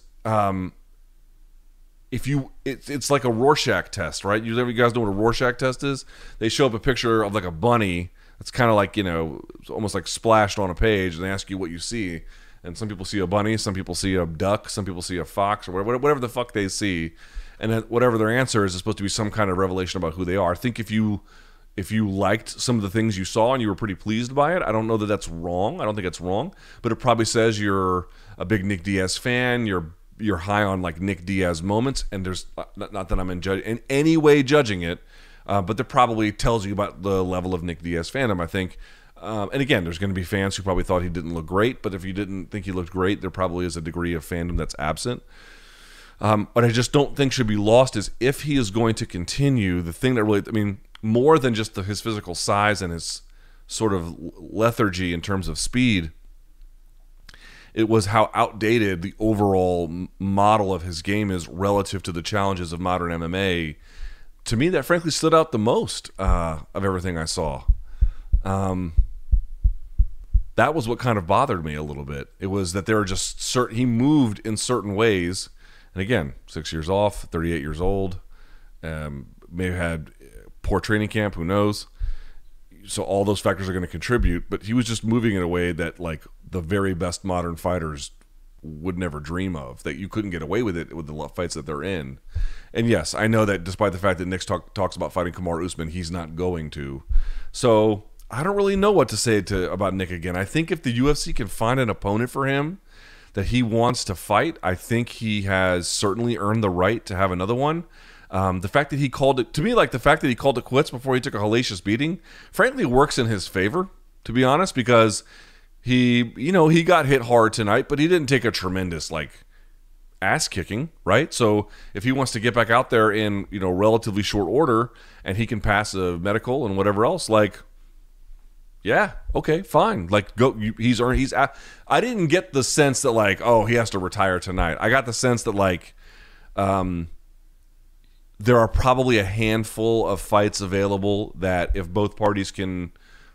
it's like a Rorschach test, right? You guys know what a Rorschach test is? They show up a picture of like a bunny. It's kind of like, it's almost like splashed on a page, and they ask you what you see. And some people see a bunny, some people see a duck, some people see a fox, or whatever the fuck they see. And then whatever their answer is supposed to be some kind of revelation about who they are. I think if you liked some of the things you saw and you were pretty pleased by it, I don't know that that's wrong. I don't think it's wrong. But it probably says you're a big Nick Diaz fan, you're high on like Nick Diaz moments, and there's not that I'm in any way judging it, but that probably tells you about the level of Nick Diaz fandom, I think. And again, there's going to be fans who probably thought he didn't look great, but if you didn't think he looked great, there probably is a degree of fandom that's absent. But I just don't think should be lost is if he is going to continue, the thing that really, I mean, more than just his physical size and his sort of lethargy in terms of speed, it was how outdated the overall model of his game is relative to the challenges of modern MMA. To me, that frankly stood out the most of everything I saw. That was what kind of bothered me a little bit. It was that there were just he moved in certain ways. And again, 6 years off, 38 years old, may have had poor training camp, who knows? So all those factors are going to contribute, but he was just moving in a way that like the very best modern fighters would never dream of, that you couldn't get away with it with the fights that they're in. And yes, I know that despite the fact that Nick talks about fighting Kamaru Usman, he's not going to. So I don't really know what to say about Nick again. I think if the UFC can find an opponent for him that he wants to fight, I think he has certainly earned the right to have another one. The fact that he called it, to me, like the fact that he called it quits before he took a hellacious beating, frankly works in his favor, to be honest, because he got hit hard tonight, but he didn't take a tremendous like ass kicking, right? So if he wants to get back out there in relatively short order and he can pass a medical and whatever else, like, yeah, okay, fine. Like, go. I didn't get the sense that like, oh, he has to retire tonight. I got the sense that like, there are probably a handful of fights available that if both parties can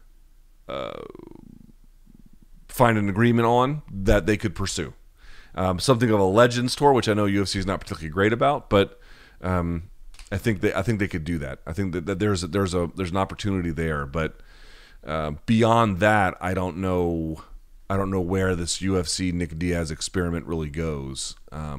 find an agreement on, that they could pursue. Something of a Legends tour, which I know UFC is not particularly great about, but I think they could do that. I think that there's an opportunity there, but beyond that, I don't know where this UFC Nick Diaz experiment really goes.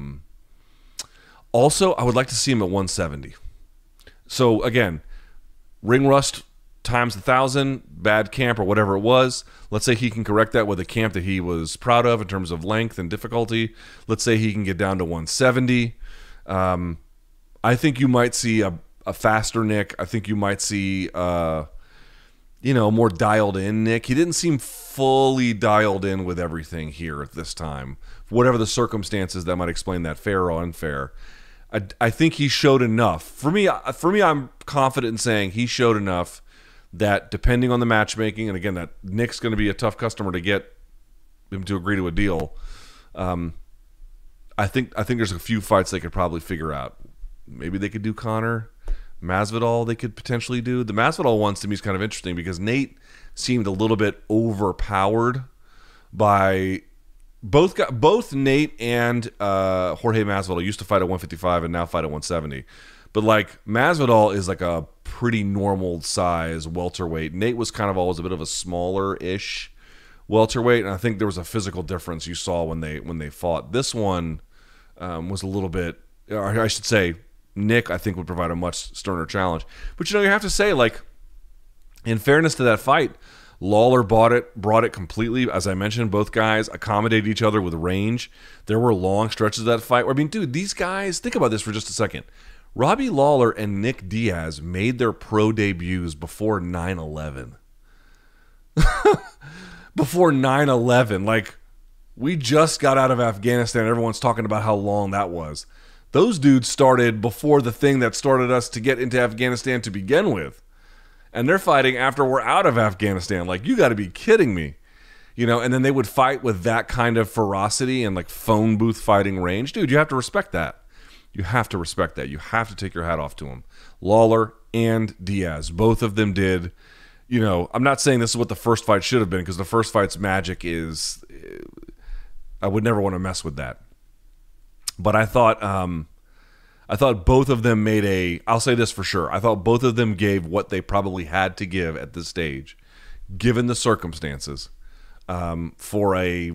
Also, I would like to see him at 170. So again, ring rust times 1,000, bad camp or whatever it was. Let's say he can correct that with a camp that he was proud of in terms of length and difficulty. Let's say he can get down to 170. I think you might see a faster Nick. I think you might see more dialed in Nick. He didn't seem fully dialed in with everything here at this time. Whatever the circumstances that might explain that, fair or unfair. I think he showed enough. For me, I'm confident in saying he showed enough that depending on the matchmaking, and again, that Nick's going to be a tough customer to get him to agree to a deal. I think there's a few fights they could probably figure out. Maybe they could do Conor. Masvidal they could potentially do. The Masvidal ones to me is kind of interesting because Nate seemed a little bit overpowered by both Nate and Jorge Masvidal used to fight at 155 and now fight at 170. But like Masvidal is like a pretty normal size welterweight. Nate was kind of always a bit of a smaller-ish welterweight, and I think there was a physical difference you saw when they fought. This one was a little bit, or I should say, Nick I think would provide a much sterner challenge. But you have to say, like, in fairness to that fight, Lawler brought it completely. As I mentioned, both guys accommodated each other with range. There were long stretches of that fight where, I mean, dude, these guys, think about this for just a second. Robbie Lawler and Nick Diaz made their pro debuts before 9/11. Before 9/11. Like, we just got out of Afghanistan. Everyone's talking about how long that was. Those dudes started before the thing that started us to get into Afghanistan to begin with. And they're fighting after we're out of Afghanistan. Like, you got to be kidding me. And then they would fight with that kind of ferocity and like phone booth fighting range. Dude, you have to respect that. You have to respect that. You have to take your hat off to them. Lawler and Diaz, both of them did. I'm not saying this is what the first fight should have been because the first fight's magic is, I would never want to mess with that. But I thought both of them I'll say this for sure. I thought both of them gave what they probably had to give at this stage, given the circumstances, for a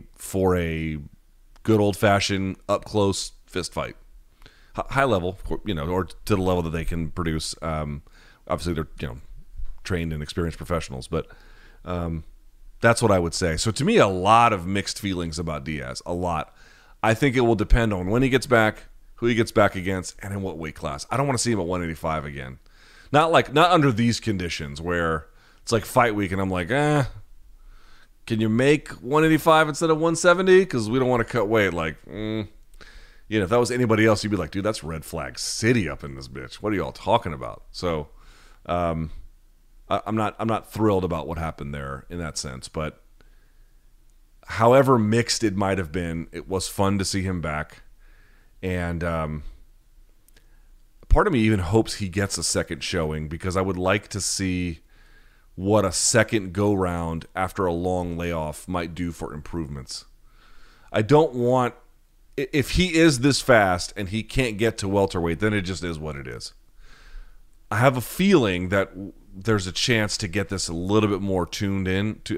good old fashioned up close fist fight. High level, or to the level that they can produce. Obviously, they're trained and experienced professionals, but that's what I would say. So to me, a lot of mixed feelings about Diaz. A lot. I think it will depend on when he gets back, who he gets back against, and in what weight class. I don't want to see him at 185 again. Not under these conditions where it's like fight week, and I'm like, can you make 185 instead of 170? Because we don't want to cut weight. Like, if that was anybody else, you'd be like, dude, that's red flag city up in this bitch. What are y'all talking about? So, I'm not thrilled about what happened there in that sense. But however mixed it might have been, it was fun to see him back. And part of me even hopes he gets a second showing because I would like to see what a second go-round after a long layoff might do for improvements. I don't want... If he is this fast and he can't get to welterweight, then it just is what it is. I have a feeling that there's a chance to get this a little bit more tuned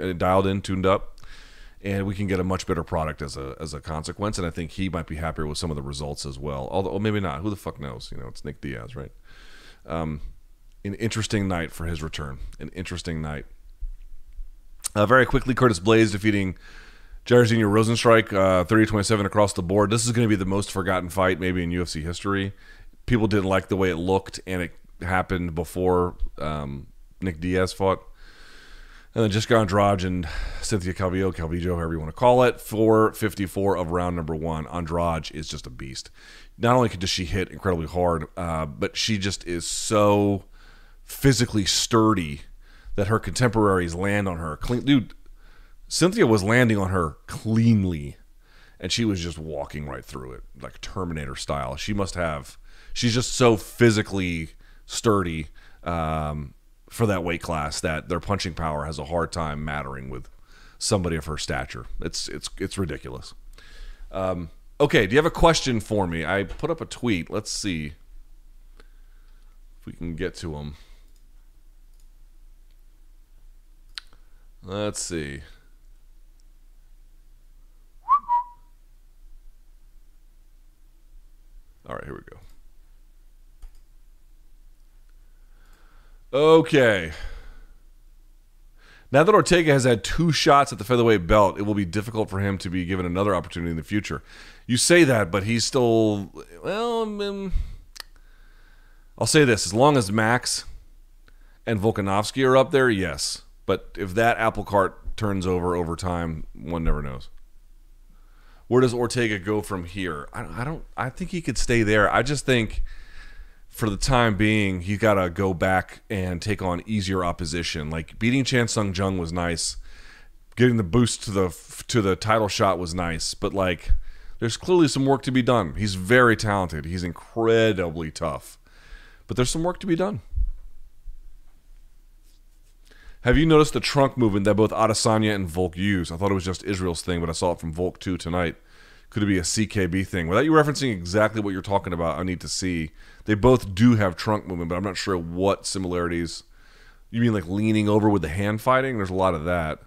up, and we can get a much better product as a consequence. And I think he might be happier with some of the results as well. Although maybe not. Who the fuck knows? It's Nick Diaz, right? An interesting night for his return. An interesting night. Very quickly, Curtis Blaydes defeating Jairzinho Rozenstruik, 30-27 across the board. This is going to be the most forgotten fight maybe in UFC history. People didn't like the way it looked, and it happened before Nick Diaz fought. And then Jessica Andrade and Cynthia Calvillo, however you want to call it, 4:54 of round number 1. Andrade is just a beast. Not only does she hit incredibly hard, but she just is so physically sturdy that her contemporaries land on her clean. Dude, Cynthia was landing on her cleanly, and she was just walking right through it, like Terminator style. She's just so physically sturdy for that weight class that their punching power has a hard time mattering with somebody of her stature. It's ridiculous. Okay, do you have a question for me? I put up a tweet. Let's see if we can get to them. Let's see. All right, here we go. Okay. Now that Ortega has had 2 shots at the featherweight belt, it will be difficult for him to be given another opportunity in the future. You say that, but he's still... Well, I'll say this. As long as Max and Volkanovski are up there, yes. But if that apple cart turns over time, one never knows. Where does Ortega go from here? I think he could stay there. I just think for the time being, he's got to go back and take on easier opposition. Like beating Chan Sung Jung was nice. getting the boost to the title shot was nice, but like there's clearly some work to be done. He's very talented. He's incredibly tough, but there's some work to be done. Have you noticed the trunk movement that both Adesanya and Volk use? I thought it was just Israel's thing, but I saw it from Volk too tonight. Could it be a CKB thing? Without you referencing exactly what you're talking about, I need to see. They both do have trunk movement, but I'm not sure what similarities. You mean like leaning over with the hand fighting? There's a lot of that.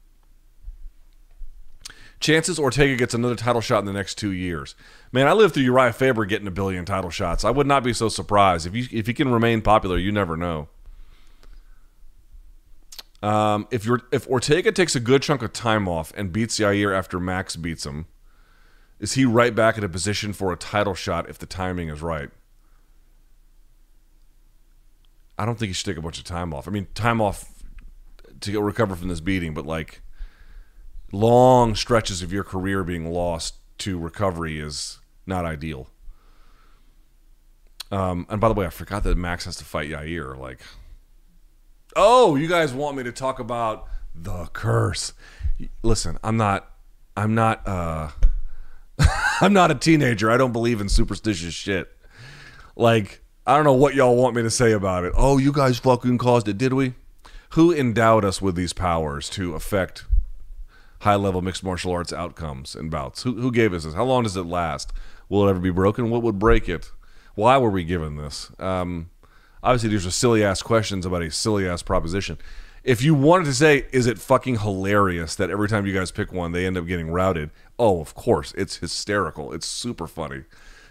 Chances Ortega gets another title shot in the next 2 years. Man, I lived through Uriah Faber getting 1 billion title shots. I would not be so surprised. If he can remain popular, you never know. If Ortega takes a good chunk of time off and beats Yair after Max beats him, is he right back in a position for a title shot if the timing is right? I don't think he should take a bunch of time off. I mean, time off to recover from this beating, but like long stretches of your career being lost to recovery is not ideal. And by the way, I forgot that Max has to fight Yair. Like, oh, you guys want me to talk about the curse? Listen, I'm not I'm not a teenager. I don't believe in superstitious shit. Like, I don't know what y'all want me to say about it. Oh, you guys fucking caused it, did we? Who endowed us with these powers to affect high-level mixed martial arts outcomes and bouts? Who gave us this? How long does it last? Will it ever be broken? What would break it? Why were we given this? Obviously, these are silly-ass questions about a silly-ass proposition. If you wanted to say, is it fucking hilarious that every time you guys pick one, they end up getting routed? Oh, of course. It's hysterical. It's super funny.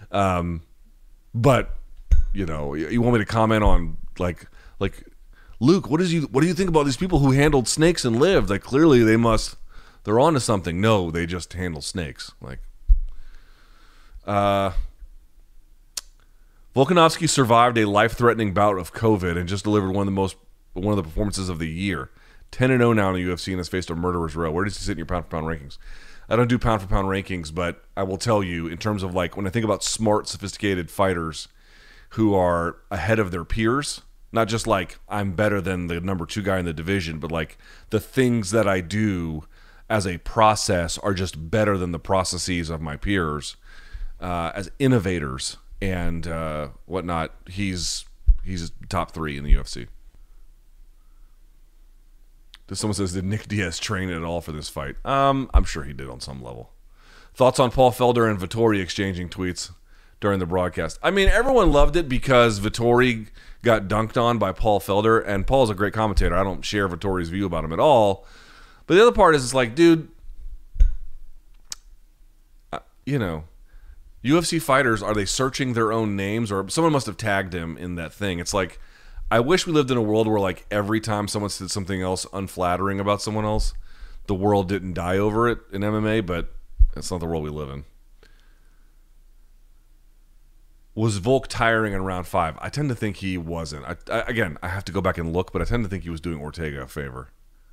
But, you know, you want me to comment on, like Luke, what do you think about these people who handled snakes and lived? Like, clearly they're onto something. No, they just handle snakes. Like, Volkanovski survived a life-threatening bout of COVID and just delivered one of the performances of the year. 10-0 now in the UFC and has faced a murderer's row. Where does he sit in your pound-for-pound rankings? I don't do pound-for-pound rankings, but I will tell you, in terms of, like, when I think about smart, sophisticated fighters who are ahead of their peers, not just like I'm better than the number 2 guy in the division, but like the things that I do as a process are just better than the processes of my peers as innovators and whatnot. He's top 3 in the UFC. Someone says, did Nick Diaz train at all for this fight? I'm sure he did on some level. Thoughts on Paul Felder and Vettori exchanging tweets during the broadcast? I mean, everyone loved it because Vettori got dunked on by Paul Felder, and Paul's a great commentator. I don't share Vittori's view about him at all. But the other part is, it's like, dude, you know, UFC fighters, are they searching their own names? Or someone must have tagged him in that thing. It's like, I wish we lived in a world where, like, every time someone said something else unflattering about someone else, the world didn't die over it in MMA, but that's not the world we live in. Was Volk tiring in round 5? I tend to think he wasn't. Again, I have to go back and look, but I tend to think he was doing Ortega a favor.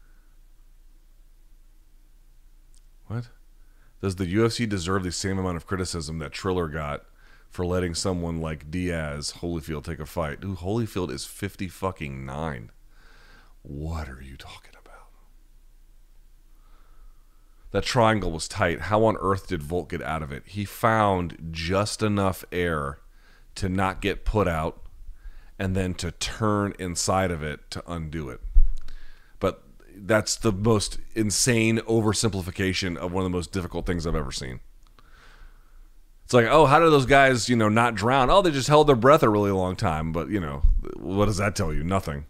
What? Does the UFC deserve the same amount of criticism that Triller got for letting someone like Diaz, Holyfield, take a fight? Dude, Holyfield is 50-fucking-9. What are you talking about? That triangle was tight. How on earth did Volk get out of it? He found just enough air to not get put out and then to turn inside of it to undo it. But that's the most insane oversimplification of one of the most difficult things I've ever seen. It's like, oh, how do those guys, you know, not drown? Oh, they just held their breath a really long time. But, you know, what does that tell you? Nothing.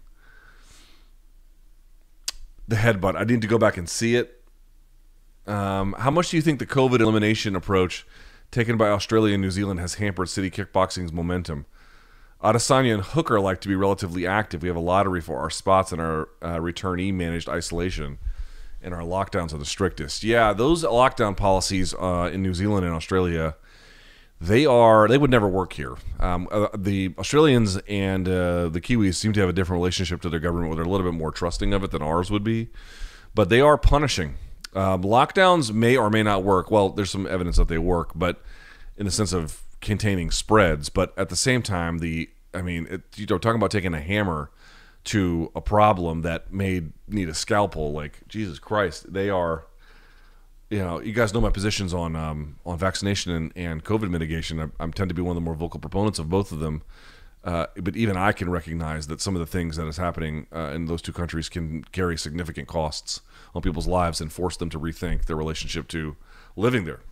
The headbutt. I need to go back and see it. How much do you think the COVID elimination approach taken by Australia and New Zealand has hampered city kickboxing's momentum? Adesanya and Hooker like to be relatively active. We have a lottery for our spots in our returnee managed isolation, and our lockdowns are the strictest. Yeah, those lockdown policies in New Zealand and Australia, they would never work here. The Australians and the Kiwis seem to have a different relationship to their government where they're a little bit more trusting of it than ours would be, but they are punishing. Lockdowns may or may not work. Well, there's some evidence that they work, but in the sense of containing spreads. But at the same time, talking about taking a hammer to a problem that may need a scalpel. Like, Jesus Christ, they are. You guys know my positions on vaccination and COVID mitigation. I tend to be one of the more vocal proponents of both of them. But even I can recognize that some of the things that is happening in those two countries can carry significant costs on people's lives and force them to rethink their relationship to living there.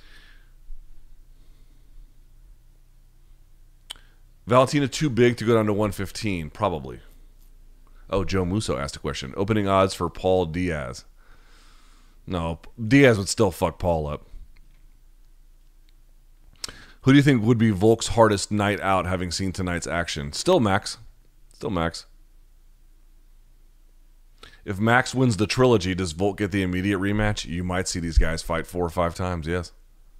Valentina too big to go down to 115? Probably. Oh, Joe Musso asked a question. Opening odds for Paul Diaz. No, Diaz would still fuck Paul up. Who do you think would be Volk's hardest night out, having seen tonight's action? Still Max. If Max wins the trilogy, does Volk get the immediate rematch? You might see these guys fight 4 or 5 times, yes.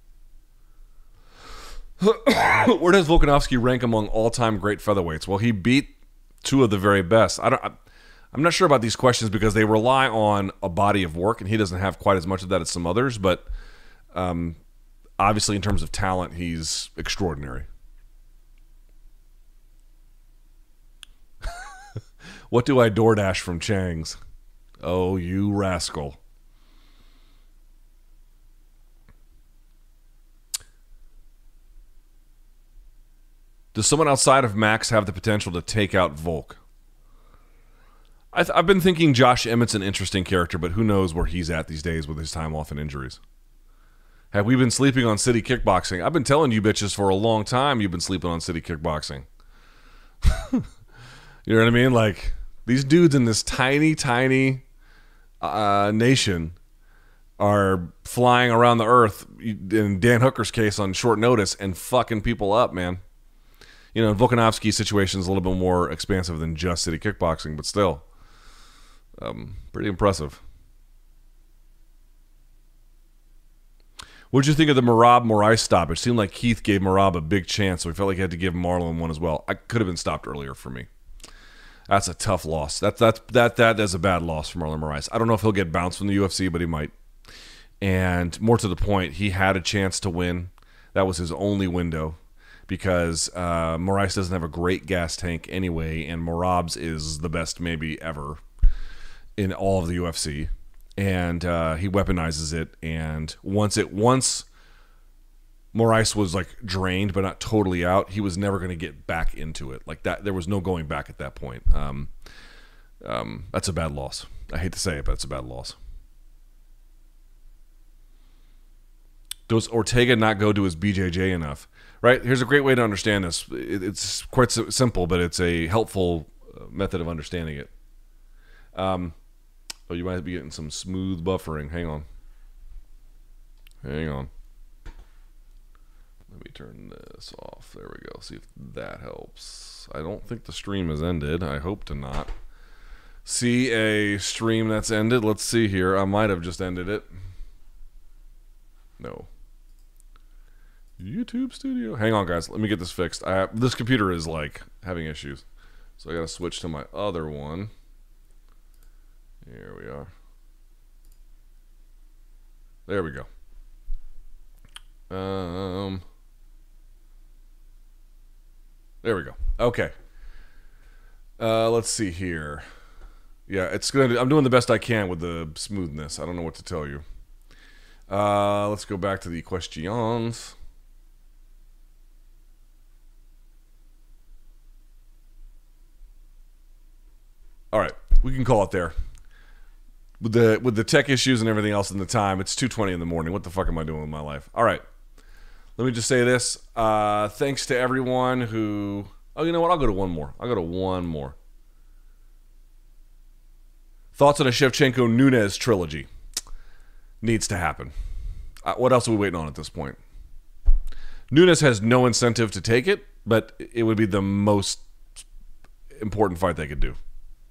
Where does Volkanovski rank among all-time great featherweights? Well, he beat 2 of the very best. I'm not sure about these questions because they rely on a body of work, and he doesn't have quite as much of that as some others. But obviously, in terms of talent, he's extraordinary. What do I DoorDash from Chang's? Oh, you rascal. Does someone outside of Max have the potential to take out Volk? I've been thinking Josh Emmett's an interesting character, but who knows where he's at these days with his time off and injuries. Have we been sleeping on City Kickboxing? I've been telling you bitches for a long time you've been sleeping on City Kickboxing. You know what I mean? Like, these dudes in this tiny, tiny nation are flying around the earth, in Dan Hooker's case, on short notice and fucking people up, man. Volkanovski's situation is a little bit more expansive than just City Kickboxing, but still. Pretty impressive. What did you think of the Merab Moraes stop? It seemed like Keith gave Merab a big chance, so we felt like he had to give Marlon one as well. I could have been stopped earlier for me. That's a tough loss. That is a bad loss for Marlon Moraes. I don't know if he'll get bounced from the UFC, but he might. And more to the point, he had a chance to win. That was his only window because Moraes doesn't have a great gas tank anyway, and Merab's is the best maybe ever in all of the UFC, and he weaponizes it. And once Moraes was like drained but not totally out, he was never going to get back into it like that. There was no going back at that point. That's a bad loss. I hate to say it, but it's a bad loss. Does Ortega not go to his BJJ enough? Right? Here's a great way to understand this. It's quite simple, but it's a helpful method of understanding it. You might be getting some smooth buffering. Hang on. Let me turn this off. There we go. See if that helps. I don't think the stream has ended. I hope to not. See a stream that's ended. Let's see here. I might have just ended it. No. YouTube Studio. Hang on, guys. Let me get this fixed. This computer is like having issues, so I got to switch to my other one. Here we are. There we go. There we go. Okay. Let's see here. Yeah, I'm doing the best I can with the smoothness. I don't know what to tell you. Let's go back to the questions. All right, we can call it there. With the tech issues and everything else in the time, it's 2:20 in the morning. What the fuck am I doing with my life? All right. Let me just say this. Thanks to everyone who... Oh, you know what? I'll go to one more. Thoughts on a Shevchenko-Nunes trilogy? Needs to happen. What else are we waiting on at this point? Nunes has no incentive to take it, but it would be the most important fight they could do.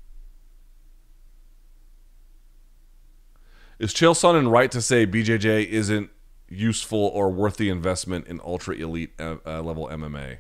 Is Chael Sonnen right to say BJJ isn't useful or worth the investment in ultra elite level MMA?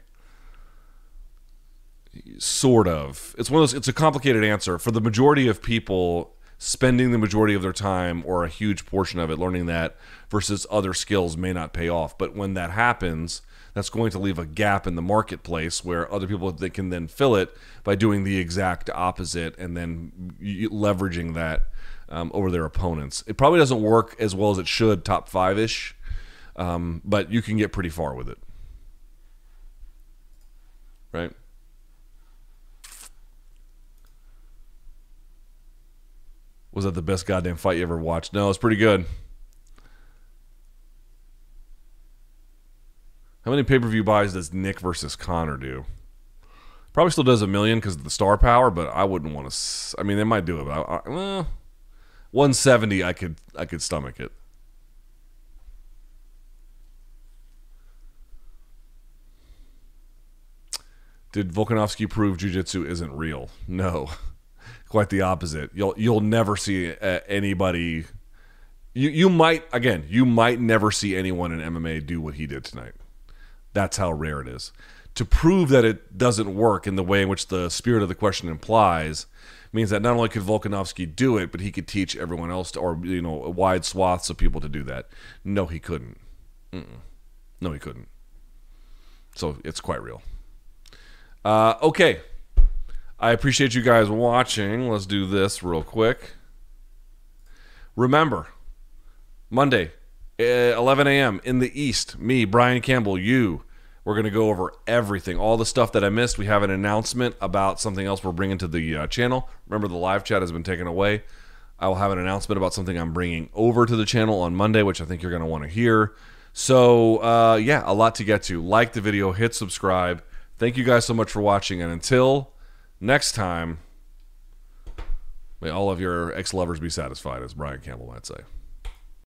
Sort of. It's one of those. It's a complicated answer. For the majority of people, spending the majority of their time or a huge portion of it learning that versus other skills may not pay off. But when that happens, That's going to leave a gap in the marketplace where other people they can then fill it by doing the exact opposite and then leveraging that over their opponents. It probably doesn't work as well as it should, top 5-ish, but you can get pretty far with it. Right? Was that the best goddamn fight you ever watched? No, it's pretty good. How many pay-per-view buys does Nick versus Conor do? Probably still does 1 million because of the star power, but I wouldn't want to. I mean, they might do it, but 170, I could stomach it. Did Volkanovski prove jiu-jitsu isn't real? No. Quite the opposite. You'll never see anybody. You might never see anyone in MMA do what he did tonight. That's how rare it is. To prove that it doesn't work in the way in which the spirit of the question implies means that not only could Volkanovski do it, but he could teach everyone else or wide swaths of people to do that. No, he couldn't. No, he couldn't. So it's quite real. Okay. I appreciate you guys watching. Let's do this real quick. Remember, Monday, 11 a.m. in the East, me, Brian Campbell, we're going to go over everything. All the stuff that I missed. We have an announcement about something else we're bringing to the channel. Remember, the live chat has been taken away. I will have an announcement about something I'm bringing over to the channel on Monday, which I think you're going to want to hear. So, yeah, a lot to get to. Like the video, hit subscribe. Thank you guys so much for watching, and until next time, may all of your ex-lovers be satisfied, as Brian Campbell might say.